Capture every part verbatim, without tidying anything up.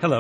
Hello.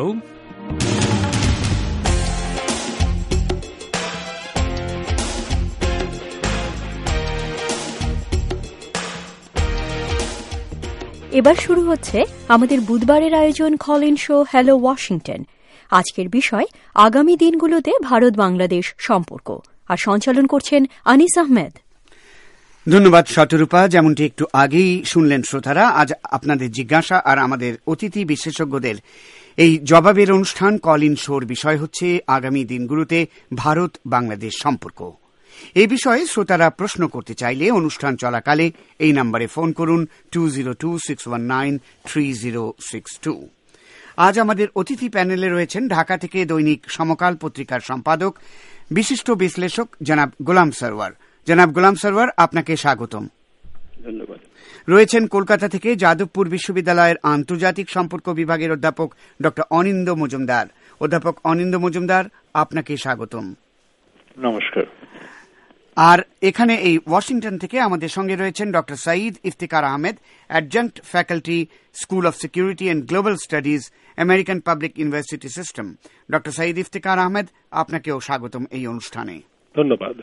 এবার শুরু হচ্ছে আমাদের বুধবারের আয়োজন call in show hello Washington. আজকের বিষয় আগামী দিনগুলোতে ভারত বাংলাদেশ সম্পর্ক, আর সঞ্চালন করছেন আনিস আহমেদ। ধন্যবাদ শতরূপা। যেমনটি একটু আগেই শুনলেন শ্রোতারা, আজ আপনাদের জিজ্ঞাসা আর আমাদের অতিথি বিশেষজ্ঞদের এই জবাবের অনুষ্ঠান কল ইন শোর বিষয় হচ্ছে আগামী দিনগুলোতে ভারত বাংলাদেশ সম্পর্ক। এই বিষয়ে শ্রোতারা প্রশ্ন করতে চাইলে অনুষ্ঠান চলাকালে এই নম্বরে ফোন করুন two zero two six one nine three zero six two. আজ আমাদের অতিথি প্যানেলে রয়েছেন ঢাকা থেকে দৈনিক সমকাল পত্রিকার সম্পাদক বিশিষ্ট বিশ্লেষক জনাব গোলাম সরওয়ার। জনাব গোলাম সরওয়ার, আপনাকে স্বাগতম। ধন্যবাদ। রয়েছেন কলকাতা থেকে যাদবপুর বিশ্ববিদ্যালয়ের আন্তর্জাতিক সম্পর্ক বিভাগের অধ্যাপক ডক্টর অনিন্দ্য মজুমদার। অধ্যাপক অনিন্দ্য মজুমদার, আপনাকে স্বাগতম। নমস্কার। আর এখানে এই ওয়াশিংটন থেকে আমাদের সঙ্গে রয়েছেন doctor Saeed Iftikhar Ahmed, adjunct faculty, school of security and global studies, American public university system. Doctor Saeed Iftikhar Ahmed, আপনাকেও স্বাগতম এই অনুষ্ঠানে। ধন্যবাদ।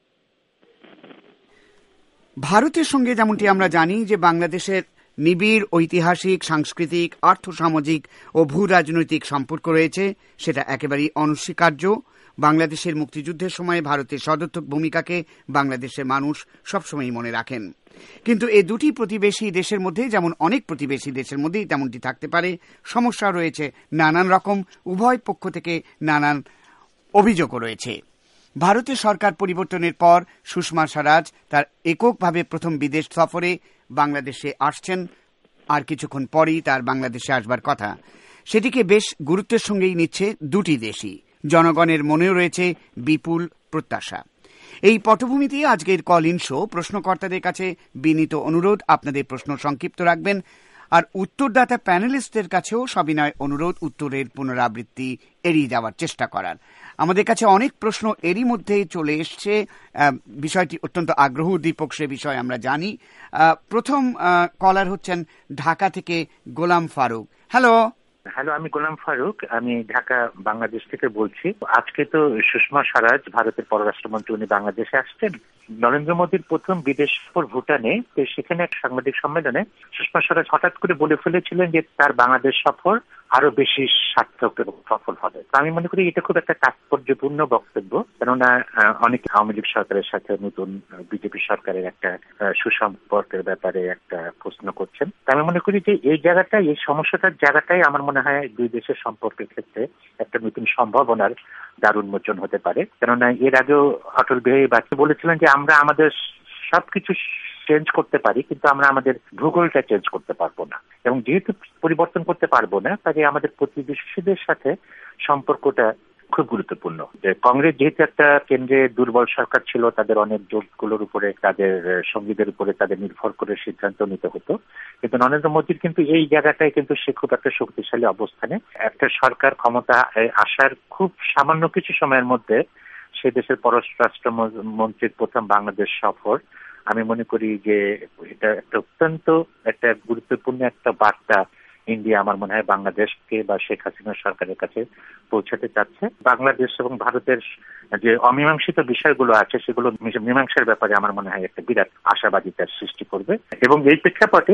ভারতের সঙ্গে যেমনটি আমরা জানি যে বাংলাদেশের নিবিড় ঐতিহাসিক, সাংস্কৃতিক, আর্থসামাজিক ও ভূ রাজনৈতিক সম্পর্ক রয়েছে, সেটা একেবারেই অনস্বীকার্য। বাংলাদেশের মুক্তিযুদ্ধের সময় ভারতের সদর্থক ভূমিকাকে বাংলাদেশের মানুষ সবসময় মনে রাখেন। কিন্তু এই দুটি প্রতিবেশী দেশের মধ্যে, যেমন অনেক প্রতিবেশী দেশের মধ্যেই তেমনটি থাকতে পারে, সমস্যা রয়েছে নানান রকম। উভয় পক্ষ থেকে নানান অভিযোগও রয়েছে। ভারতের সরকার পরিবর্তনের পর সুষমা স্বরাজ তার এককভাবে প্রথম বিদেশ সফরে বাংলাদেশে আসছেন, আর কিছুক্ষণ পরেই তার বাংলাদেশে আসবার কথা। সেটিকে বেশ গুরুত্বের সঙ্গেই নিচ্ছে দুটি দেশই। জনগণের মনেও রয়েছে বিপুল প্রত্যাশা। এই পটভূমিতে আজকের কল ইন শো প্রশ্নকর্তাদের কাছে বিনীত অনুরোধ, আপনাদের প্রশ্ন সংক্ষিপ্ত রাখবেন, আর উত্তরদাতা প্যানেলিস্টদের কাছেও সবিনয় অনুরোধ উত্তরের পুনরাবৃত্তি এড়িয়ে যাওয়ার চেষ্টা করার। আমাদের কাছে অনেক প্রশ্ন এরই মধ্যে চলে এসছে। বিষয়টি অত্যন্ত আগ্রহ উদ্দীপক, সে বিষয়ে আমরা জানি। প্রথম কলার হচ্ছেন ঢাকা থেকে গোলাম ফারুক। হ্যালো। হ্যালো, আমি গোলাম ফারুক, আমি ঢাকা বাংলাদেশ থেকে বলছি। আজকে তো সুষমা স্বরাজ ভারতের পররাষ্ট্রমন্ত্রী, উনি বাংলাদেশে আসছেন। নরেন্দ্র মোদীর প্রথম বিদেশ সফর ভুটানে, সেখানে এক সাংবাদিক সম্মেলনে সুষমা স্বরাজ হঠাৎ করে বলে ফেলেছিলেন যে তার বাংলাদেশ সফর আরো বেশি সার্থক এবং সফল হবে। আমি মনে করি এটা খুব একটা তাৎপর্যপূর্ণ বক্তব্য, কেননা অনেক আওয়ামী লীগ সরকারের সাথে নতুন বিজেপি সরকারের একটা সুসম্পর্কের ব্যাপারে একটা প্রশ্ন করছেন। আমি মনে করি যে এই জায়গাটাই, এই সমস্যাটার জায়গাটাই আমার মনে হয় দুই দেশের সম্পর্কের ক্ষেত্রে একটা নতুন সম্ভাবনার দ্বার উন্মোচন হতে পারে। কেননা এর আগেও অটল বিহারী বাজপেয়ী বলেছিলেন যে আমরা আমাদের সবকিছু চেঞ্জ করতে পারি, কিন্তু আমরা আমাদের ভূগোলটা চেঞ্জ করতে পারবো না। এবং যেহেতু পরিবর্তন করতে পারবো না, তাই আমাদের প্রতিবেশীদের সাথে সম্পর্কটা খুব গুরুত্বপূর্ণ। যে কংগ্রেস যেহেতু একটা কেন্দ্রে দুর্বল সরকার ছিল, তাদের অনেক জোটগুলোর উপরে, তাদের সঙ্গীদের উপরে তাদের নির্ভর করে সিদ্ধান্ত নিতে হতো। কিন্তু নরেন্দ্র মোদীর কিন্তু এই জায়গাটায় কিন্তু সে খুব একটা শক্তিশালী অবস্থানে। একটা সরকার ক্ষমতা আসার খুব সামান্য কিছু সময়ের মধ্যে সে দেশের পররাষ্ট্র মন্ত্রীর প্রথম বাংলাদেশ সফর, আমি মনে করি যে এটা একটা অত্যন্ত একটা গুরুত্বপূর্ণ একটা বার্তা ইন্ডিয়া আমার মনে হয় বাংলাদেশকে বা শেখ হাসিনা সরকারের কাছে পৌঁছাতে চাচ্ছে। বাংলাদেশ এবং ভারতের যে অমীমাংসিত বিষয়গুলো আছে সেগুলো মীমাংসার ব্যাপারে আমার মনে হয় একটা বিরাট আশাবাদিতার সৃষ্টি করবে। এবং এই প্রেক্ষাপটে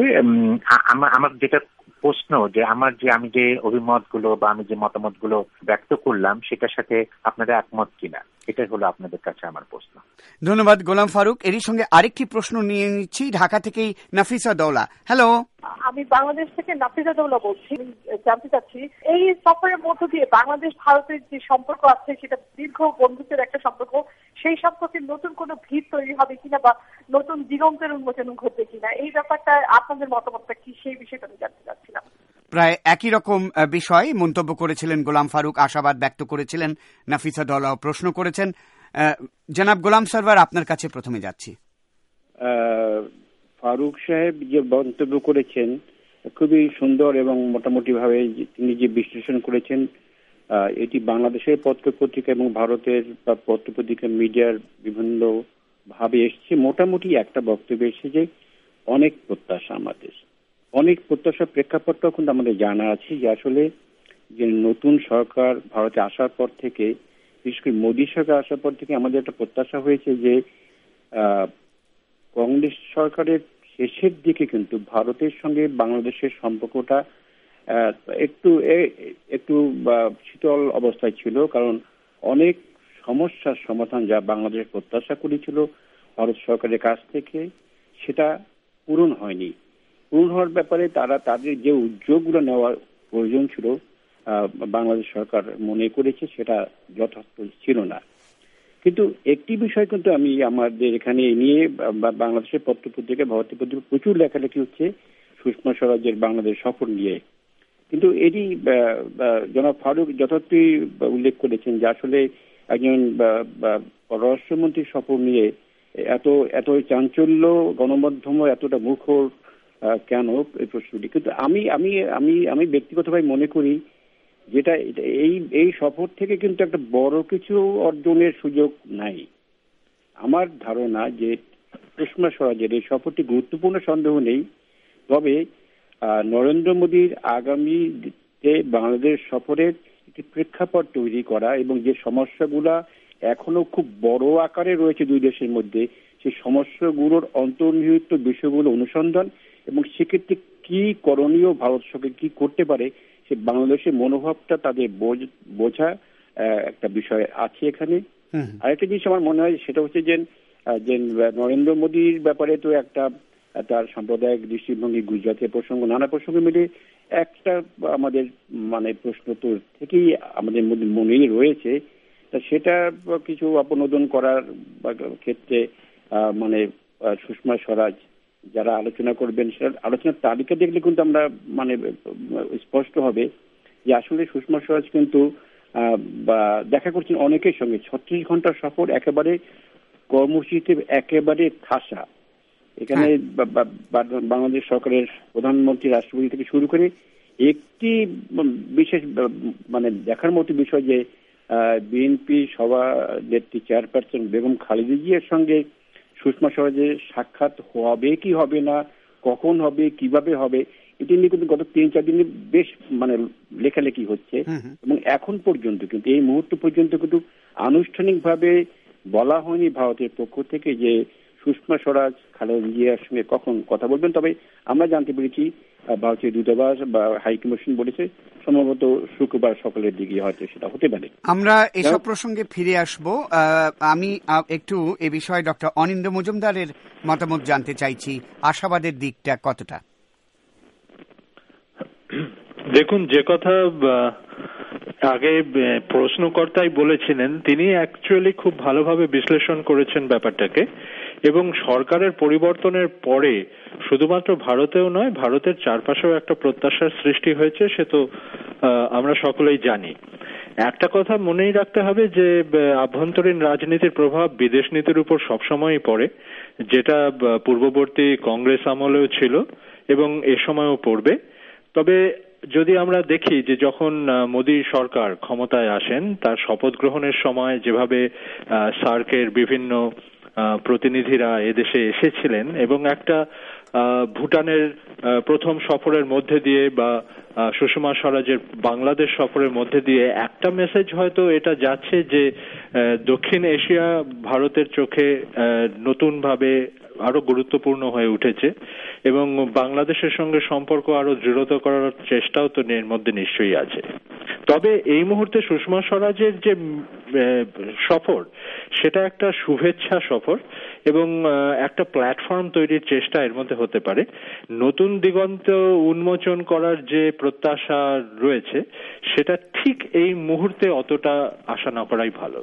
আমার যেটা প্রশ্ন, যে আমার যে আমি যে অভিমত গুলো বা আমি যে মতামত গুলো ব্যক্ত করলাম সেটার সাথে আপনারা একমত কিনা, এটাই হলো আপনাদের কাছে আমার প্রশ্ন। ধন্যবাদ গোলাম ফারুক। এরই সঙ্গে আরেকটি প্রশ্ন নিয়ে নিচ্ছি ঢাকা থেকেই নাফিসা দৌলা। হ্যালো। আমি বাংলাদেশ থেকে নাফিসা দৌলা বলছি। জানতে চাচ্ছি এই সফরের মধ্য দিয়ে বাংলাদেশ ভারতের যে সম্পর্ক আছে সেটা দীর্ঘ বন্ধুত্বের একটা সম্পর্ক, সেই সম্পর্কে নতুন কোনো ভিত তৈরি হবে কিনা বা নতুন দিগন্তের উন্মোচন ঘটবে কিনা, এই ব্যাপারটা আপনাদের মতামতটা কি, সেই বিষয়টা আমি জানতে চাচ্ছিলাম। প্রায় একই রকম বিষয় মন্তব্য করেছিলেন গোলাম ফারুক, আশাবাদ ব্যক্ত করেছিলেন নাফিসা দৌলাও প্রশ্ন করেছেন। জনাব গোলাম সরওয়ার, আপনার কাছে প্রথমে যাচ্ছি। ফারুক সাহেব যে মন্তব্য করেছেন খুবই সুন্দর এবং মোটামুটি ভাবে তিনি যে বিশ্লেষণ করেছেন, এটি বাংলাদেশের পত্র পত্রিকা এবং ভারতের পত্র পত্রিকা মিডিয়ার বিভিন্ন ভাবে এসছে। মোটামুটি একটা বক্তব্য এসেছে যে অনেক প্রত্যাশা, আমাদের অনেক প্রত্যাশার প্রেক্ষাপটটাও কিন্তু আমাদের জানা আছে যে আসলে যে নতুন সরকার ভারতে আসার পর থেকে, বিশেষ করে মোদী সরকার আসার পর থেকে আমাদের একটা প্রত্যাশা হয়েছে যে কংগ্রেস সরকারের শেষের দিকে কিন্তু ভারতের সঙ্গে বাংলাদেশের সম্পর্কটা একটু একটু শীতল অবস্থায় ছিল, কারণ অনেক সমস্যার সমাধান যা বাংলাদেশ প্রত্যাশা করেছিল ভারত সরকারের কাছ থেকে সেটা পূরণ হয়নি। পূরণ হওয়ার ব্যাপারে তারা তাদের যে উদ্যোগগুলো নেওয়ার প্রয়োজন ছিল বাংলাদেশ সরকার মনে করেছে সেটা যথার্থ ছিল না। কিন্তু একটি বিষয় কিন্তু আমি আমাদের এখানে নিয়ে বাংলাদেশের পত্রপত্রিকা ভারতীয় পত্রিকা প্রচুর লেখালেখি হচ্ছে সুষমা স্বরাজের বাংলাদেশ সফর নিয়ে। কিন্তু এটি জনাব ফারুক যথার্থই উল্লেখ করেছেন যে আসলে একজন পররাষ্ট্রমন্ত্রীর সফর নিয়ে এত এত চাঞ্চল্য গণমাধ্যম এতটা মুখর কেন এই প্রশ্নটি। কিন্তু আমি আমি আমি আমি ব্যক্তিগতভাবে মনে করি যেটা এই এই সফর থেকে কিন্তু একটা বড় কিছু অর্জনের সুযোগ নাই। আমার ধারণা যে সুষমা স্বরাজের এই সফরটি গুরুত্বপূর্ণ সন্দেহ নেই, তবে নরেন্দ্র মোদীর আগামীতে বাংলাদেশ সফরের একটি প্রেক্ষাপট তৈরি করা এবং যে সমস্যাগুলা এখনো খুব বড় আকারে রয়েছে দুই দেশের মধ্যে সেই সমস্যাগুলোর অন্তর্নিহিত বিষয়গুলো অনুসন্ধান এবং সেক্ষেত্রে কি করণীয়, ভারত সরকার কি করতে পারে সে বাংলাদেশের মনোভাবটা তাদের বোঝা একটা বিষয় আছে এখানে। আরেকটা জিনিস আমার মনে হয় সেটা হচ্ছে যে যে নরেন্দ্র মোদীর ব্যাপারে তো একটা তার সাম্প্রদায়িক দৃষ্টিভঙ্গি, গুজরাটের প্রসঙ্গ, নানা প্রসঙ্গ মিলে একটা আমাদের মানে প্রশ্ন তো থেকেই আমাদের মধ্যে মনেই রয়েছে। তা সেটা কিছু আপনোদন করার ক্ষেত্রে মানে সুষমা স্বরাজ যারা আলোচনা করবেন সেটা আলোচনার তালিকা দেখলে কিন্তু আমরা মানে স্পষ্ট হবে যে আসলে সুষমা স্বরাজ কিন্তু দেখা করছেন অনেকের সঙ্গে। ছত্রিশ ঘন্টার সফর একেবারে কর্মসূচিতে একেবারে ঠাসা। এখানে বাংলাদেশ সরকারের প্রধানমন্ত্রী, রাষ্ট্রপতি থেকে শুরু করে একটি বিশেষ মানে দেখার মতো বিষয় যে বিএনপি সভানেত্রী চেয়ারপারসন বেগম খালেদা জিয়ার সঙ্গে সুষমা স্বরাজের সাক্ষাৎ হবে কি হবে না, কখন হবে, কিভাবে হবে, এটি নিয়ে কিন্তু গত তিন চার দিনে বেশ মানে লেখালেখি হচ্ছে এবং এখন পর্যন্ত কিন্তু এই মুহূর্ত পর্যন্ত কিন্তু আনুষ্ঠানিকভাবে বলা হয়নি ভারতের পক্ষ থেকে যে সুষমা স্বরাজ খালেদা জিয়ার সঙ্গে কখন কথা বলবেন। তবে আমরা জানতে পেরেছি ভারতীয় দূতাবাস বা হাইকমিশন বলেছে সম্ভবত শুক্রবার সকালের দিকে হয়তো সেটা হতে পারে। আমরা এসব প্রসঙ্গে ফিরে আসব। আমি একটু এ বিষয়ে ডক্টর অনিন্দ্য মজুমদারের মতামত জানতে চাইছি, আশাবাদের দিকটা কতটা? দেখুন, যে কথা আগে প্রশ্নকর্তাই বলেছিলেন তিনি অ্যাকচুয়ালি খুব ভালোভাবে বিশ্লেষণ করেছেন ব্যাপারটাকে, এবং সরকারের পরিবর্তনের পরে শুধুমাত্র ভারতেও নয় ভারতের চারপাশেও একটা প্রত্যাশার সৃষ্টি হয়েছে, সে তো আমরা সকলেই জানি। একটা কথা মনেই রাখতে হবে যে আভ্যন্তরীণ রাজনীতির প্রভাব বিদেশ নীতির উপর সবসময়ই পড়ে, যেটা পূর্ববর্তী কংগ্রেস আমলেও ছিল এবং এ সময়ও পড়বে। তবে যদি আমরা দেখি যে যখন মোদী সরকার ক্ষমতায় আসেন তার শপথ গ্রহণের সময় যেভাবে সার্কের বিভিন্ন প্রতিনিধিরা এদেশে এসেছিলেন এবং একটা ভুটানের প্রথম সফরের মধ্যে দিয়ে বা সুষমা স্বরাজের বাংলাদেশ সফরের মধ্যে দিয়ে একটা মেসেজ হয়তো এটা যাচ্ছে যে দক্ষিণ এশিয়া ভারতের চোখে নতুনভাবে আরো গুরুত্বপূর্ণ হয়ে উঠেছে এবং বাংলাদেশের সঙ্গে সম্পর্ক আরো দৃঢ়তা করার চেষ্টাও তো এর মধ্যে নিশ্চয়ই আছে। তবে এই মুহূর্তে সুষমা স্বরাজের যে সফর সেটা একটা শুভেচ্ছা সফর এবং একটা প্ল্যাটফর্ম তৈরির চেষ্টা এর মধ্যে হতে পারে। নতুন দিগন্ত উন্মোচন করার যে প্রত্যাশা রয়েছে সেটা ঠিক এই মুহূর্তে অতটা আশা না করাই ভালো।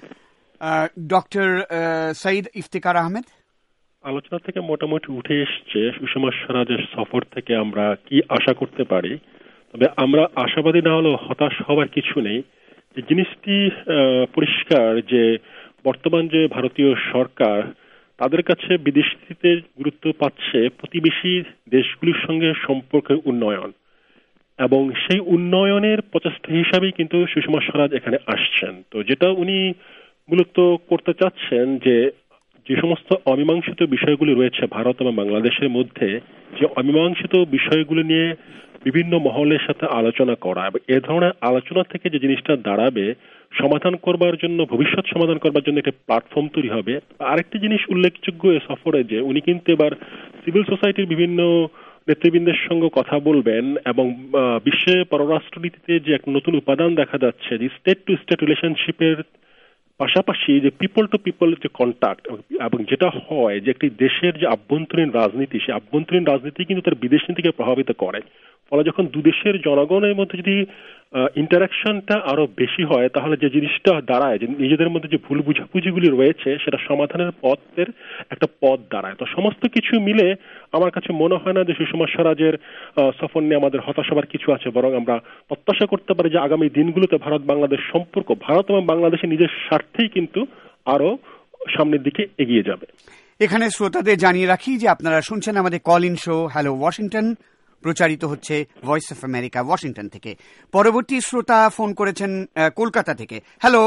ডক্টর সঈদ ইফতিকার আহমেদ, আলোচনা থেকে মোটামুটি উঠে এসছে সুষমা স্বরাজের সফর থেকে আমরা কি আশা করতে পারি। তবে আমরা আশাবাদী না হলেও হতাশ হওয়ার কিছু নেই। যে জিনিসটি পরিষ্কার যে বর্তমান যে ভারতীয় সরকার তাদের কাছে বিদেশ নীতিতে গুরুত্ব পাচ্ছে প্রতিবেশী দেশগুলির সঙ্গে সম্পর্কের উন্নয়ন, এবং সেই উন্নয়নের প্রচেষ্টা হিসাবেই কিন্তু সুষমা স্বরাজ এখানে আসছেন। তো যেটা উনি মূলত করতে চাচ্ছেন যে যে সমস্ত অমীমাংসিত বিষয়গুলি রয়েছে ভারত এবং বাংলাদেশের মধ্যে, যে অমীমাংসিত বিষয়গুলি নিয়ে বিভিন্ন মহলের সাথে আলোচনা করা, এবং এ ধরনের আলোচনা থেকে যে জিনিসটা দাঁড়াবে সমাধান করবার জন্য, ভবিষ্যৎ সমাধান করবার জন্য একটা প্ল্যাটফর্ম তৈরি হবে। আরেকটি জিনিস উল্লেখযোগ্য এ সফরে যে উনি কিন্তু এবার সিভিল সোসাইটির বিভিন্ন নেতৃবৃন্দের সঙ্গে কথা বলবেন, এবং বিশ্বে পররাষ্ট্রনীতিতে যে এক নতুন উপাদান দেখা যাচ্ছে, যে স্টেট টু স্টেট রিলেশনশিপের পাশাপাশি যে পিপল টু পিপল যে কন্ট্যাক্ট, এবং যেটা হয় যে একটি দেশের যে আভ্যন্তরীণ রাজনীতি, সেই আভ্যন্তরীণ রাজনীতি কিন্তু তার বিদেশ নীতিকে প্রভাবিত করে। ফলে যখন দুদেশের জনগণের মধ্যে যদি ইন্টারাকশনটা আরো বেশি হয়, তাহলে যে জিনিসটা দাঁড়ায় যে নিজেদের মধ্যে যে ভুল বুঝাবুঝিগুলি রয়েছে সেটা সমাধানের পথের একটা পথ দাঁড়ায়। তো সমস্ত কিছু মিলে আমার কাছে মনে হয় না যে সুষমা স্বরাজের সফর নিয়ে আমাদের হতাশ হবার কিছু আছে, বরং আমরা প্রত্যাশা করতে পারি যে আগামী দিনগুলোতে ভারত বাংলাদেশ সম্পর্ক, ভারত এবং বাংলাদেশের নিজের স্বার্থেই কিন্তু আরো সামনের দিকে এগিয়ে যাবে। এখানে শ্রোতাদের জানিয়ে রাখি যে আপনারা শুনছেন আমাদের call in show hello Washington, প্রচারিত হচ্ছে ভয়েস অফ আমেরিকা ওয়াশিংটন থেকে। পরবর্তী শ্রোতা ফোন করেছেন কলকাতা থেকে। হ্যালো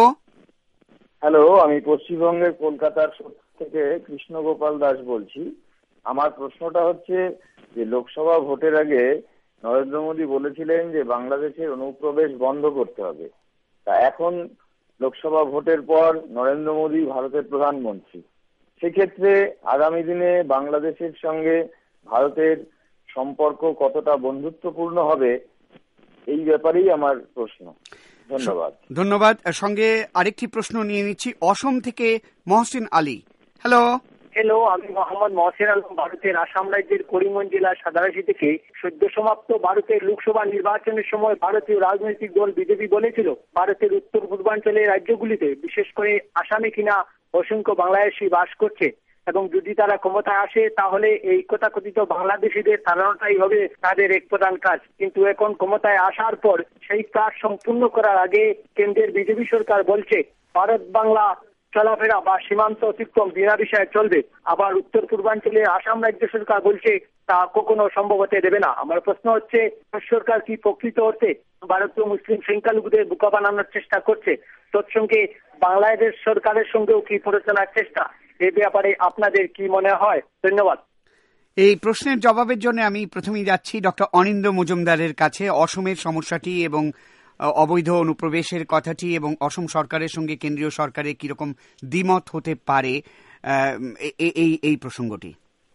হ্যালো আমি পশ্চিমবঙ্গের কলকাতার থেকে কৃষ্ণগোপাল দাস বলছি। আমার প্রশ্নটা হচ্ছে যে লোকসভা ভোটের আগে নরেন্দ্র মোদী বলেছিলেন যে বাংলাদেশের অনুপ্রবেশ বন্ধ করতে হবে। তা এখন লোকসভা ভোটের পর নরেন্দ্র মোদী ভারতের প্রধানমন্ত্রী, সেক্ষেত্রে আগামী দিনে বাংলাদেশের সঙ্গে ভারতের সম্পর্ক কতটা বন্ধুত্বপূর্ণ হবে, এই ব্যাপারেই আমার প্রশ্ন। ধন্যবাদ। ধন্যবাদ। সঙ্গে আরেকটি প্রশ্ন নিয়ে নিচ্ছি অসম থেকে মহসিন আলী। হ্যালো হ্যালো আমি মোহাম্মদ মহসিন আলম, ভারতের আসাম রাজ্যের করিমগঞ্জ জেলার সাদারাশি থেকে। সদ্য সমাপ্ত ভারতের লোকসভা নির্বাচনের সময় ভারতীয় রাজনৈতিক দল বিজেপি বলেছিল ভারতের উত্তর পূর্বাঞ্চলের রাজ্যগুলিতে, বিশেষ করে আসামে কিনা অসংখ্য বাংলাদেশি বাস করছে, এবং যদি তারা ক্ষমতায় আসে তাহলে এই তথাকথিত বাংলাদেশিদের তাড়ানোটাই হবে তাদের এক প্রধান কাজ। কিন্তু এখন ক্ষমতায় আসার পর সেই কাজ সম্পূর্ণ করার আগে কেন্দ্রের বিজেপি সরকার বলছে ভারত বাংলা চলাফেরা বা সীমান্ত অতিক্রম বিনা বিষয়ে চলবে। আবার উত্তর পূর্বাঞ্চলে আসাম রাজ্য সরকার বলছে তা কখনো সম্ভব হতে দেবে না। আমার প্রশ্ন হচ্ছে সরকার কি প্রকৃত অর্থে ভারতীয় মুসলিম সংখ্যালঘুদের বোকা বানানোর চেষ্টা করছে? তৎসঙ্গে বাংলাদেশ সরকারের সঙ্গেও কি পরিচালনার চেষ্টা, এই ব্যাপারে আপনাদের কি মনে হয়? ধন্যবাদ। এই প্রশ্নের জবাবের জন্য আমি প্রথমেই যাচ্ছি ডক্টর অনিন্দ্য মজুমদারের কাছে। অসমের সমস্যাটি এবং অবৈধ অনুপ্রবেশের কথাটি এবং অসম সরকারের সঙ্গে কেন্দ্রীয় সরকারের কিরকম দ্বিমত হতে পারে এই এই প্রসঙ্গটি।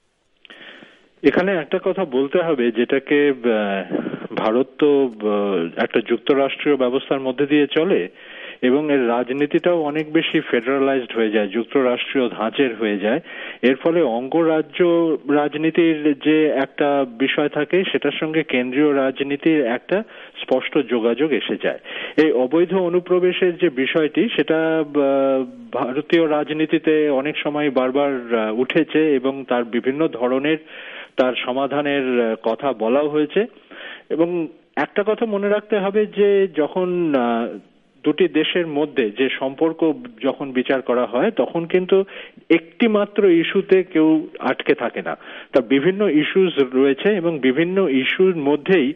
এখানে একটা কথা বলতে হবে, যেটাকে ভারত তো একটা যুক্তরাষ্ট্রীয় ব্যবস্থার মধ্যে দিয়ে চলে এবং এর রাজনীতিটাও অনেক বেশি ফেডারালাইজড হয়ে যায়, যুক্তরাষ্ট্রীয় ধাঁচের হয়ে যায়। এর ফলে অঙ্গরাজ্য রাজনীতির যে একটা বিষয় থাকে সেটার সঙ্গে কেন্দ্রীয় রাজনীতির একটা স্পষ্ট যোগাযোগ এসে যায়। এই অবৈধ অনুপ্রবেশের যে বিষয়টি সেটা ভারতীয় রাজনীতিতে অনেক সময় বারবার উঠেছে এবং তার বিভিন্ন ধরনের তার সমাধানের কথা বলাও হয়েছে। এবং একটা কথা মনে রাখতে হবে যে যখন দুটি দেশের মধ্যে যে সম্পর্ক যখন বিচার করা হয় তখন কিন্তু একটি মাত্র ইস্যুতে কেউ আটকে থাকে না, তার বিভিন্ন ইস্যুস রয়েছে এবং বিভিন্ন ইস্যুর মধ্যেই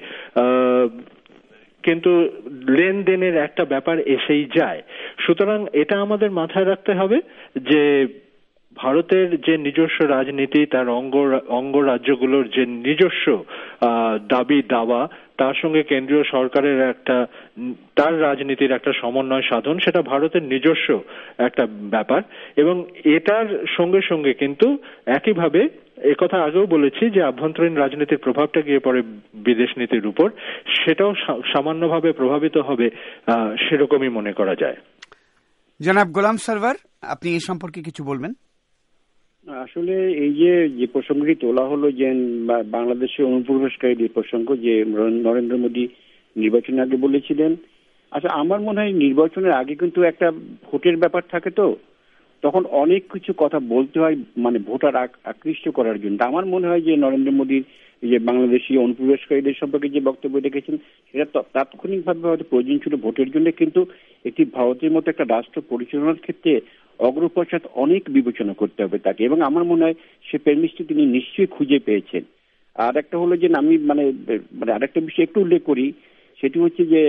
কিন্তু লেনদেনের একটা ব্যাপার এসেই যায়। সুতরাং এটা আমাদের মাথায় রাখতে হবে যে ভারতের যে নিজস্ব রাজনীতি, তার অঙ্গ অঙ্গরাজ্যগুলোর যে নিজস্ব দাবি দাওয়া, তার সঙ্গে কেন্দ্রীয় সরকারের একটা তার রাজনীতির একটা সমন্বয় সাধন, সেটা ভারতের নিজস্ব একটা ব্যাপার। এবং এটার সঙ্গে সঙ্গে কিন্তু একইভাবে একথা আগেও বলেছি যে আভ্যন্তরীণ রাজনীতির প্রভাবটা গিয়ে পড়ে বিদেশ নীতির উপর, সেটাও সামান্যভাবে প্রভাবিত হবে সেরকমই মনে করা যায়। জনাব গোলাম সরওয়ার, আপনি এই সম্পর্কে কিছু বলবেন? আসলে এই যে যে প্রসঙ্গটি তোলা হলো যে বাংলাদেশের অনুপ্রবেশকারীদের প্রসঙ্গ, যে নরেন্দ্র মোদী নির্বাচনের আগে বলেছিলেন, আচ্ছা আমার মনে হয় নির্বাচনের আগে কিন্তু একটা ভোটের ব্যাপার থাকে, তো তখন অনেক কিছু কথা বলতে হয় মানে ভোটার আকৃষ্ট করার জন্য। আমার মনে হয় যে নরেন্দ্র মোদীর যে বাংলাদেশি অনুপ্রবেশকারীদের সম্পর্কে যে বক্তব্য রেখেছেন সেটা তাৎক্ষণিকভাবে হয়তো প্রয়োজন ছিল ভোটের জন্য, কিন্তু একটি ভারতের মতো একটা রাষ্ট্র পরিচালনার ক্ষেত্রে অগ্রপশ্চাৎ অনেক বিবেচনা করতে হবে তাকে, এবং আমার মনে হয় সে প্রেমিসটি তিনি নিশ্চয়ই খুঁজে পেয়েছেন। আর একটা হলো যে আমি মানে মানে আরেকটা বিষয় একটু উল্লেখ করি, সেটি হচ্ছে যে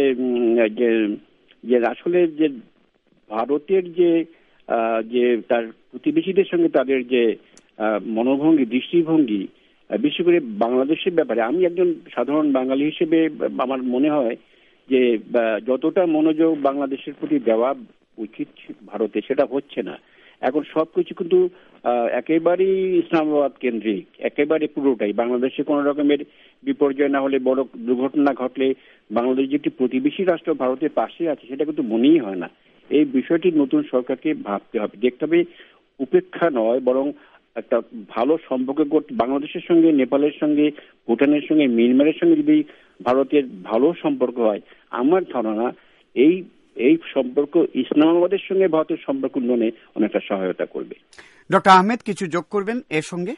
যে আসলে যে ভারতের যে যে তার প্রতিবেশীদের সঙ্গে তাদের যে মনোভঙ্গি দৃষ্টিভঙ্গি বিশেষ করে বাংলাদেশের ব্যাপারে আমি একজন সাধারণ বাঙালি হিসেবে আমার মনে হয় যে যতটা মনোযোগ বাংলাদেশের প্রতি দেওয়া উচিত ভারতে সেটা হচ্ছে না। এখন সবকিছু কিন্তু একেবারেই ইসলামাবাদ কেন্দ্রিক, একেবারে পুরোটাই। বাংলাদেশে কোনো রকমের বিপর্যয় না হলে, বড় দুর্ঘটনা ঘটলে বাংলাদেশ যে একটি প্রতিবেশী রাষ্ট্র ভারতের পাশে আছে সেটা কিন্তু মনেই হয় না। এই বিষয়টি নতুন সরকারকে ভাবতে হবে, দেখতে হবে উপেক্ষা নয় বরং একটা ভালো সম্পর্ক করতে। বাংলাদেশের সঙ্গে, নেপালের সঙ্গে, ভুটানের সঙ্গে, মিয়ানমারের সঙ্গে যদি ভারতের ভালো সম্পর্ক হয়, আমার ধারণা এই এই সম্পর্ক ইসলামাবাদের সঙ্গে ভারতের সম্পর্ক উন্নয়নে অনেকটা সহায়তা করবে। ডক্টর আহমেদ কিছু যোগ করবেন এর সঙ্গে?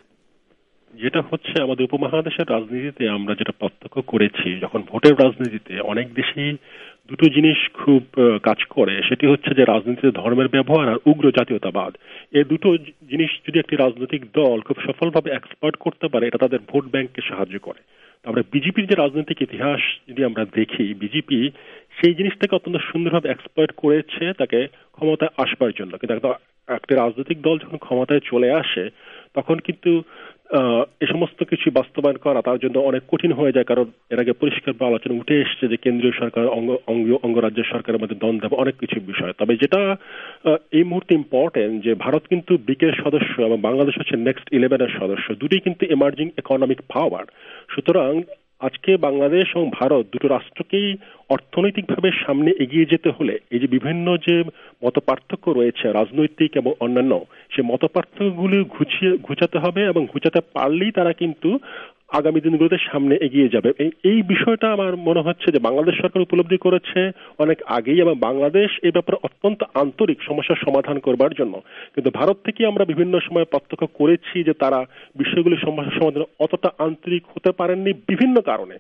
যেটা হচ্ছে আমাদের উপমহাদেশের রাজনীতিতে আমরা যেটা প্রত্যক্ষ করেছি, যখন ভোটের রাজনীতিতে অনেক দেশেই দুটো জিনিস খুব কাজ করে, সেটি হচ্ছে যে রাজনীতিতে ধর্মের ব্যবহার আর উগ্র জাতীয়তাবাদ। এই দুটো জিনিস যদি একটি রাজনৈতিক দল খুব সফলভাবে এক্সপ্লয়েট করতে পারে, এটা তাদের ভোট ব্যাংককে সাহায্য করে। আমরা বিজেপির যে রাজনৈতিক ইতিহাস যদি আমরা দেখি, বিজেপি সেই জিনিসটাকে অত্যন্ত সুন্দরভাবে এক্সপ্লয়েট করেছে তাকে ক্ষমতায় আসবার জন্য। কিন্তু একটা রাজনৈতিক দল যখন ক্ষমতায় চলে আসে তখন কিন্তু এই সমস্ত কিছু বাস্তবায়ন করা তার জন্য অনেক কঠিন হয়ে যায়, কারণ এর আগে পরিষ্কার আলোচনা উঠে এসছে যে কেন্দ্রীয় সরকার অঙ্গ অঙ্গরাজ্য সরকারের মধ্যে দ্বন্দ্ব এবং অনেক কিছু বিষয়। তবে যেটা এই মুহূর্তে ইম্পর্টেন্ট যে ভারত কিন্তু বিকের সদস্য এবং বাংলাদেশ হচ্ছে নেক্সট ইলেভেনের সদস্য, দুটি কিন্তু এমার্জিং ইকোনমিক পাওয়ার। সুতরাং আজকে বাংলাদেশ এবং ভারত দুটো রাষ্ট্রকেই অর্থনৈতিকভাবে সামনে এগিয়ে যেতে হলে এই যে বিভিন্ন যে মত পার্থক্য রয়েছে রাজনৈতিক এবং অন্যান্য, সেই মত পার্থক্যগুলি ঘুচিয়ে ঘুচাতে হবে এবং ঘুচাতে পারলেই তারা কিন্তু আগামী দিনগুলোতে সামনে এগিয়ে যাবে। এই বিষয়টা আমার মনে হচ্ছে যে বাংলাদেশ সরকার উপলব্ধি করেছে অনেক আগেই এবং বাংলাদেশ এই ব্যাপারে অত্যন্ত আন্তরিক সমস্যার সমাধান করবার জন্য। কিন্তু ভারত থেকে আমরা বিভিন্ন সময় প্রত্যক্ষ করেছি যে তারা বিষয়গুলির সমস্যার সমাধানে অতটা আন্তরিক হতে পারেননি বিভিন্ন কারণে।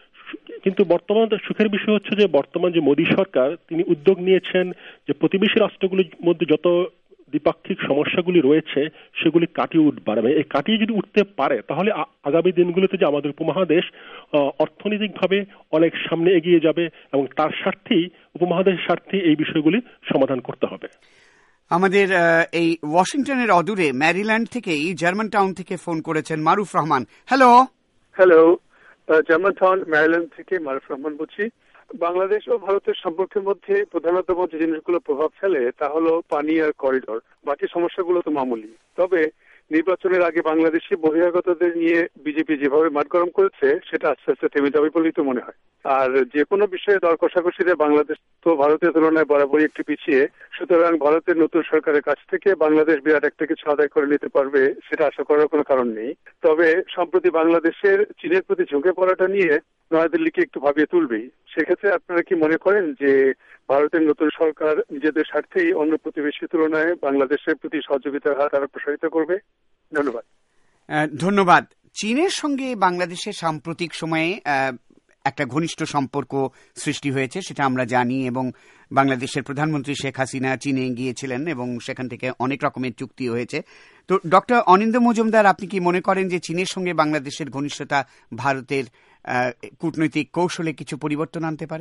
কিন্তু বর্তমান সুখের বিষয় হচ্ছে যে বর্তমান যে মোদী সরকার তিনি উদ্যোগ নিয়েছেন যে প্রতিবেশী রাষ্ট্রগুলির মধ্যে যত দ্বিপাক্ষিক সমস্যাগুলি রয়েছে সেগুলি কাটিয়ে উঠবার, এই কাটিয়ে যদি উঠতে পারে তাহলে আগামী দিনগুলোতে যে আমাদের উপমহাদেশ অর্থনৈতিকভাবে অনেক সামনে এগিয়ে যাবে এবং তার স্বার্থেই উপমহাদেশের স্বার্থে এই বিষয়গুলি সমাধান করতে হবে। আমাদের এই ওয়াশিংটনের অদূরে ম্যারিল্যান্ড থেকে জার্মান টাউন থেকে ফোন করেছেন Maruf Rahman. Hello hello Germantown Maryland থেকে মারুফ রহমান বলছি। বাংলাদেশ ও ভারতের সম্পর্কের মধ্যে প্রধানতম যে জিনিসগুলো প্রভাব ফেলে তা হলো পানি আর করিডোর, বাকি সমস্যাগুলো তো মামুলি। তবে নির্বাচনের আগে বাংলাদেশি বহিরাগতদের নিয়ে বিজেপি যেভাবে মাঠ গরম করেছে সেটা আস্তে আস্তে থেমে যাবে বলেই তো মনে হয়। আর যে কোনো বিষয়ে দর কষাকষিতে বাংলাদেশ তো ভারতের তুলনায় বরাবরই একটু পিছিয়ে, সুতরাং ভারতের নতুন সরকারের কাছ থেকে বাংলাদেশ বিরাট একটা কিছু আদায় করে নিতে পারবে সেটা আশা করার কোনো কারণ নেই। তবে সম্প্রতি বাংলাদেশের চীনের প্রতি ঝুঁকে পড়াটা নিয়ে নয়াদিল্লিকে একটু ভাবিয়ে তুলবেই। সেক্ষেত্রে আপনারা কি মনে করেন যে ভারতের নতুন সরকার নিজেদের স্বার্থেই অন্য প্রতিবেশীর তুলনায় বাংলাদেশের প্রতি সহযোগিতার হাত আরো প্রসারিত করবে? ধন্যবাদ। ধন্যবাদ। চীনের সঙ্গে বাংলাদেশের সাম্প্রতিক সময়ে একটা ঘনিষ্ঠ সম্পর্ক সৃষ্টি হয়েছে সেটা আমরা জানি, এবং বাংলাদেশের প্রধানমন্ত্রী শেখ হাসিনা চীনে গিয়েছিলেন এবং সেখান থেকে অনেক রকমের চুক্তি হয়েছে। তো ডক্টর অনিন্দ মজুমদার, আপনি কি মনে করেন যে চীনের সঙ্গে বাংলাদেশের ঘনিষ্ঠতা ভারতের কূটনৈতিক কৌশলে কিছু পরিবর্তন আনতে পারে?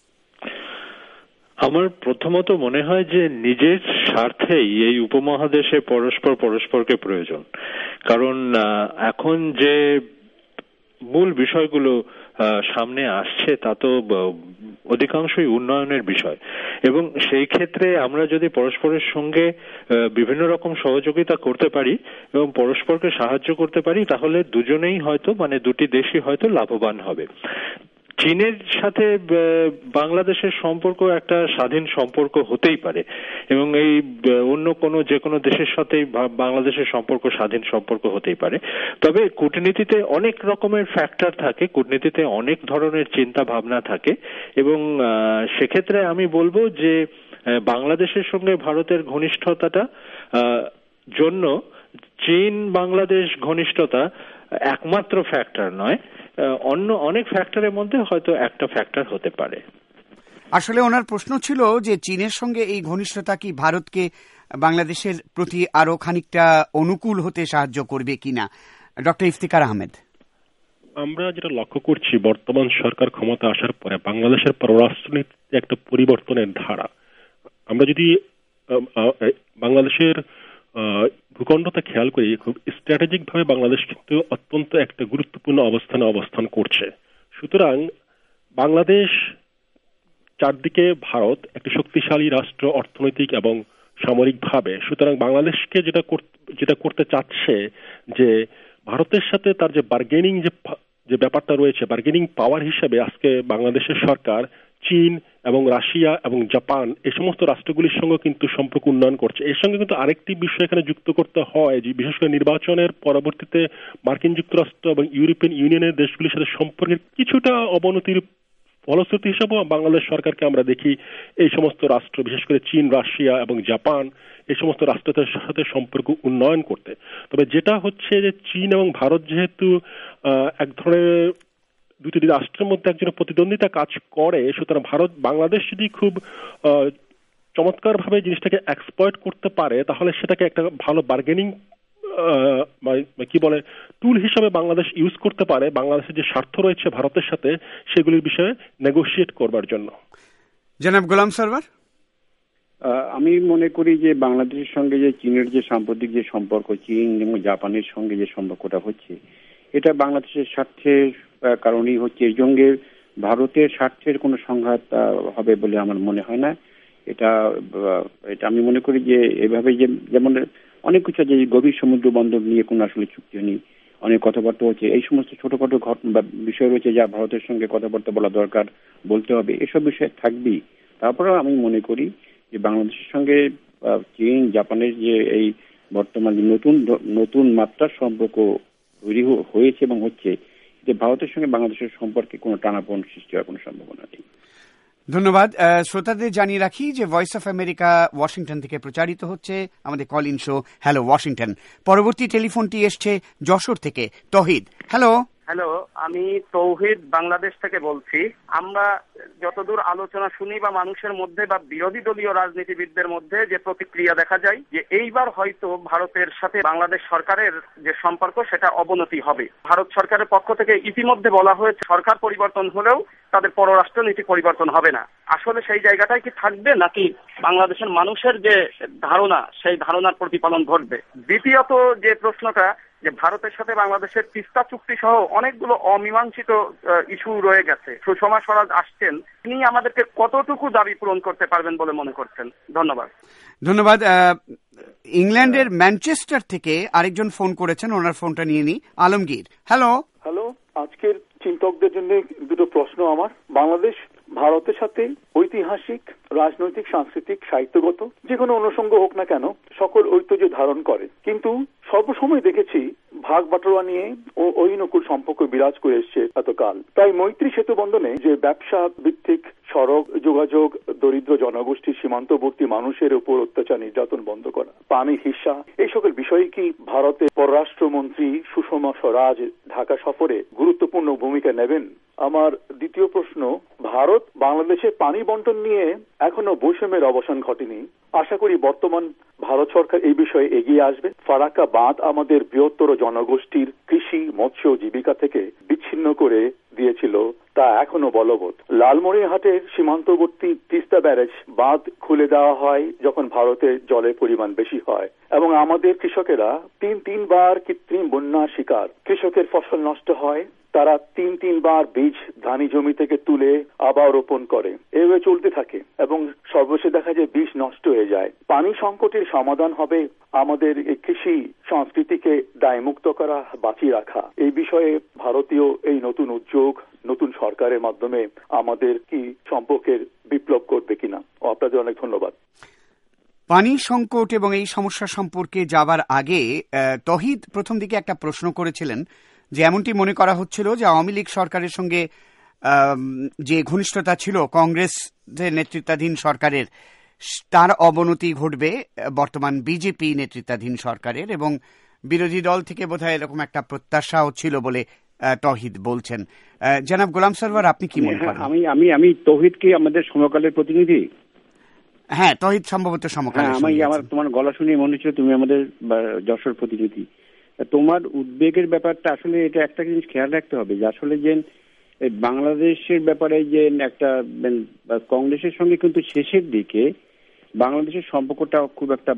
আমার প্রথমত মনে হয় যে নিজের স্বার্থেই এই উপমহাদেশে পরস্পর পরস্পরকে প্রয়োজন, কারণ এখন যে মূল বিষয়গুলো সামনে আসছে তা তো অধিকাংশই উন্নয়নের বিষয়, এবং সেই ক্ষেত্রে আমরা যদি পরস্পরের সঙ্গে বিভিন্ন রকম সহযোগিতা করতে পারি এবং পরস্পরকে সাহায্য করতে পারি তাহলে দুজনেই হয়তো মানে দুটি দেশই হয়তো লাভবান হবে। চীনের সাথে বাংলাদেশের সম্পর্ক একটা স্বাধীন সম্পর্ক হতেই পারে এবং এই অন্য কোনো যে কোনো দেশের সাথেই বাংলাদেশের সম্পর্ক স্বাধীন সম্পর্ক হতেই পারে। তবে কূটনীতিতে অনেক রকমের ফ্যাক্টর থাকে, কূটনীতিতে অনেক ধরনের চিন্তা ভাবনা থাকে, এবং সেক্ষেত্রে আমি বলবো যে বাংলাদেশের সঙ্গে ভারতের ঘনিষ্ঠতাটা জন্য চীন বাংলাদেশ ঘনিষ্ঠতা একমাত্র ফ্যাক্টর নয়, অন্য অনেক ফ্যাক্টরের মধ্যে হয়তো একটা ফ্যাক্টর হতে পারে। আসলে ওনার প্রশ্ন ছিল যে চীনের সঙ্গে এই ঘনিষ্ঠতা কি ভারতকে বাংলাদেশের প্রতি আরো খানিকটা অনুকূল হতে সাহায্য করবে কিনা। ডক্টর ইফতিকার আহমেদ, আমরা যেটা লক্ষ্য করছি বর্তমান সরকার ক্ষমতা আসার পরে বাংলাদেশের পররাষ্ট্রনীতিতে একটা পরিবর্তনের ধারা, আমরা যদি বাংলাদেশের ভূখণ্ডটা খেয়াল করি, খুব স্ট্র্যাটেজিক ভাবে বাংলাদেশ কিন্তু অত্যন্ত একটা গুরুত্বপূর্ণ অবস্থানে অবস্থান করছে। সুতরাং বাংলাদেশ চারদিকে ভারত একটি শক্তিশালী রাষ্ট্র অর্থনৈতিক এবং সামরিকভাবে। সুতরাং বাংলাদেশকে যেটা যেটা করতে চাচ্ছে যে ভারতের সাথে তার যে বার্গেনিং যে যে ব্যাপারটা রয়েছে, বার্গেনিং পাওয়ার হিসেবে আজকে বাংলাদেশের সরকার চীন এবং রাশিয়া এবং জাপান এই সমস্ত রাষ্ট্রগুলির সঙ্গে কিন্তু সম্পর্ক উন্নয়ন করছে। এর সঙ্গে কিন্তু আরেকটি বিষয় এখানে যুক্ত করতে হয়, যে বিশেষ করে নির্বাচনের পরবর্তীতে মার্কিন যুক্তরাষ্ট্র এবং ইউরোপিয়ান ইউনিয়নের দেশগুলির সাথে সম্পর্কের কিছুটা অবনতির ফলশ্রুতি হিসেবে বাংলাদেশ সরকারকে আমরা দেখি এই সমস্ত রাষ্ট্র, বিশেষ করে চীন, রাশিয়া এবং জাপান, এই সমস্ত রাষ্ট্রের সাথে সম্পর্ক উন্নয়ন করতে। তবে যেটা হচ্ছে যে চীন এবং ভারত যেহেতু এক ধরনের দুটি রাষ্ট্রের মধ্যে একজনের প্রতিদ্বন্দ্বিতা কাজ করে, সুতরাং ভারত বাংলাদেশ যদি খুব চমৎকার ভাবে জিনিসটাকে এক্সপ্লয়েট করতে পারে, তাহলে সেটাকে একটা ভালো বার্গেনিং কি বলে টুল হিসাবে বাংলাদেশ ইউজ করতে পারে, বাংলাদেশের যে স্বার্থ রয়েছে ভারতের সাথে সেগুলির বিষয়ে নেগোশিয়েট করবার জন্য। জনাব গোলাম সরওয়ার, আমি মনে করি যে বাংলাদেশের সঙ্গে যে চীনের যে সাম্প্রতিক যে সম্পর্ক, চীন এবং জাপানের সঙ্গে যে সম্পর্কটা হচ্ছে, এটা বাংলাদেশের স্বার্থের কারণেই হচ্ছে। এর সঙ্গে ভারতের স্বার্থের কোনো সংঘাত হবে বলে আমার মনে হয় না। এটা এটা আমি মনে করি যে এভাবে যে যেমন অনেক কিছু যে গভীর সমুদ্র বন্দর নিয়ে কোনো আসলে চুক্তি হয়নি, অনেক কথাবার্তা হচ্ছে, এই সমস্ত ছোটখাটো ঘটনা বিষয় রয়েছে যা ভারতের সঙ্গে কথাবার্তা বলা দরকার, বলতে হবে, এসব বিষয় থাকবেই। তারপরেও আমি মনে করি যে বাংলাদেশের সঙ্গে চীন জাপানের যে এই বর্তমান নতুন নতুন মাত্রার সম্পর্ক তৈরি হয়েছে এবং হচ্ছে, যে ভারতের সঙ্গে বাংলাদেশের সম্পর্কে কোনো টানাপোড়েন সৃষ্টি হওয়ার কোনো সম্ভাবনা নেই। ধন্যবাদ। শ্রোতাদের জানিয়ে রাখি যে ভয়েস অফ আমেরিকা ওয়াশিংটন থেকে প্রচারিত হচ্ছে আমাদের call in show hello Washington. পরবর্তী টেলিফোনটি এসছে যশোর থেকে তৌহিদ। হ্যালো। হ্যালো, আমি তৌহিদ বাংলাদেশ থেকে বলছি। আমরা যতদূর আলোচনা শুনি বা মানুষের মধ্যে বা বিরোধী দলীয় রাজনীতিবিদদের মধ্যে যে প্রতিক্রিয়া দেখা যায়, যে এইবার হয়তো ভারতের সাথে বাংলাদেশ সরকারের যে সম্পর্ক সেটা অবনতি হবে। ভারত সরকারের পক্ষ থেকে ইতিমধ্যে বলা হয়েছে সরকার পরিবর্তন হলেও তাদের পররাষ্ট্র নীতি পরিবর্তন হবে না। আসলে সেই জায়গাটাই কি থাকবে, নাকি বাংলাদেশের মানুষের যে ধারণা সেই ধারণার প্রতিফলন ঘটবে? দ্বিতীয়ত যে প্রশ্নটা, যে ভারতের সাথে বাংলাদেশের তিস্তা চুক্তি সহ অনেকগুলো অমীমাংসিত ইস্যু রয়ে গেছে। সুষমা স্বরাজ আসছেন, তিনি আমাদেরকে কতটুকু দাবি পূরণ করতে পারবেন বলে মনে করছেন? ধন্যবাদ। ধন্যবাদ। ইংল্যান্ডের ম্যানচেস্টার থেকে আরেকজন ফোন করেছেন, ওনার ফোনটা নিয়ে নি। আলমগীর। হ্যালো। হ্যালো, আজকের চিন্তকদের জন্য দুটো প্রশ্ন আমার। বাংলাদেশ ভারতের সাথে ঐতিহাসিক, রাজনৈতিক, সাংস্কৃতিক, সাহিত্যগত যে কোনো অনুষঙ্গ হোক না কেন সকল ঐতিহ্য ধারণ করে, কিন্তু সর্বসময় দেখেছি ভাগ বাটোয়ারা নিয়ে ও ঐনকুল সম্পর্ক বিরাজ করে এসছে এতকাল। তাই মৈত্রী সেতু বন্ধনে যে ব্যবসা ভিত্তিক সড়ক যোগাযোগ, দরিদ্র জনগোষ্ঠীর সীমান্তবর্তী মানুষের উপর অত্যাচার নির্যাতন বন্ধ করা, পানির হিস্সা, এই সকল বিষয়ে কি ভারতের পররাষ্ট্রমন্ত্রী সুষমা স্বরাজ ঢাকা সফরে গুরুত্বপূর্ণ ভূমিকা নেবেন? আমার দ্বিতীয় প্রশ্ন, ভারত বাংলাদেশের পানি বন্টন নিয়ে এখনো বৈষম্যের অবসান ঘটেনি। আশা করি বর্তমান ভারত সরকার এই বিষয়ে এগিয়ে আসবে। ফারাক্কা বাঁধ আমাদের বৃহত্তর জনগোষ্ঠীর কৃষি, মৎস্য জীবিকা থেকে বিচ্ছিন্ন করে দিয়েছিল, তা এখনো বলবৎ। লালমনিরহাটের সীমান্তবর্তী তিস্তা ব্যারেজ বাঁধ খুলে দেওয়া হয় যখন ভারতের জলের পরিমাণ বেশি হয়, এবং আমাদের কৃষকেরা তিন তিনবার কৃত্রিম বন্যার শিকার। কৃষকের ফসল নষ্ট হয়, তারা তিন তিনবার বীজ ধানি জমি থেকে তুলে আবার রোপণ করে, এভাবে চলতে থাকে এবং সর্বশেষে দেখা যায় বীজ নষ্ট হয়ে যায়। পানি সংকটের সমাধান হবে আমাদের এই কৃষি সংস্কৃতিকে দায়মুক্ত করা, বাঁচিয়ে রাখা। এই বিষয়ে ভারতীয় এই নতুন উদ্যোগ নতুন সরকারের মাধ্যমে আমাদের কি সম্পর্কের বিপ্লব করবে কিনা? আপনাদের অনেক ধন্যবাদ। পানি সংকট এবং এই সমস্যা সম্পর্কে যাবার আগে তহিদ প্রথম দিকে একটা প্রশ্ন করেছিলেন, যে এমনটি মনে করা হচ্ছিল যে আওয়ামী লীগ সরকারের সঙ্গে যে ঘনিষ্ঠতা ছিল কংগ্রেস নেতৃত্বাধীন সরকারের, তার অবনতি ঘটবে বর্তমান বিজেপি নেতৃত্বাধীন সরকারের, এবং বিরোধী দল থেকে বোধহয় এরকম একটা প্রত্যাশাও ছিল বলে তহিদ বলছেন। জনাব গোলাম সরওয়ার, আপনি কি মনে করেন? আমি আমি আমি তহিদ কি আমাদের সমকালের প্রতিনিধি? হ্যাঁ, তহিদ সম্ভবত সমকালের। আমি আমার তোমার গলা শুনে মনে হচ্ছে তুমি আমাদের যশোর প্রতিনিধি। তোমার উদ্বেগের ব্যাপারটা আসলে এটা একটা জিনিস খেয়াল রাখতে হবে, যে আসলে যে বাংলাদেশের ব্যাপারে যে একটা কংগ্রেসের সঙ্গে কিন্তু শেষের দিকে বাংলাদেশের সম্পর্কটা খুব একটা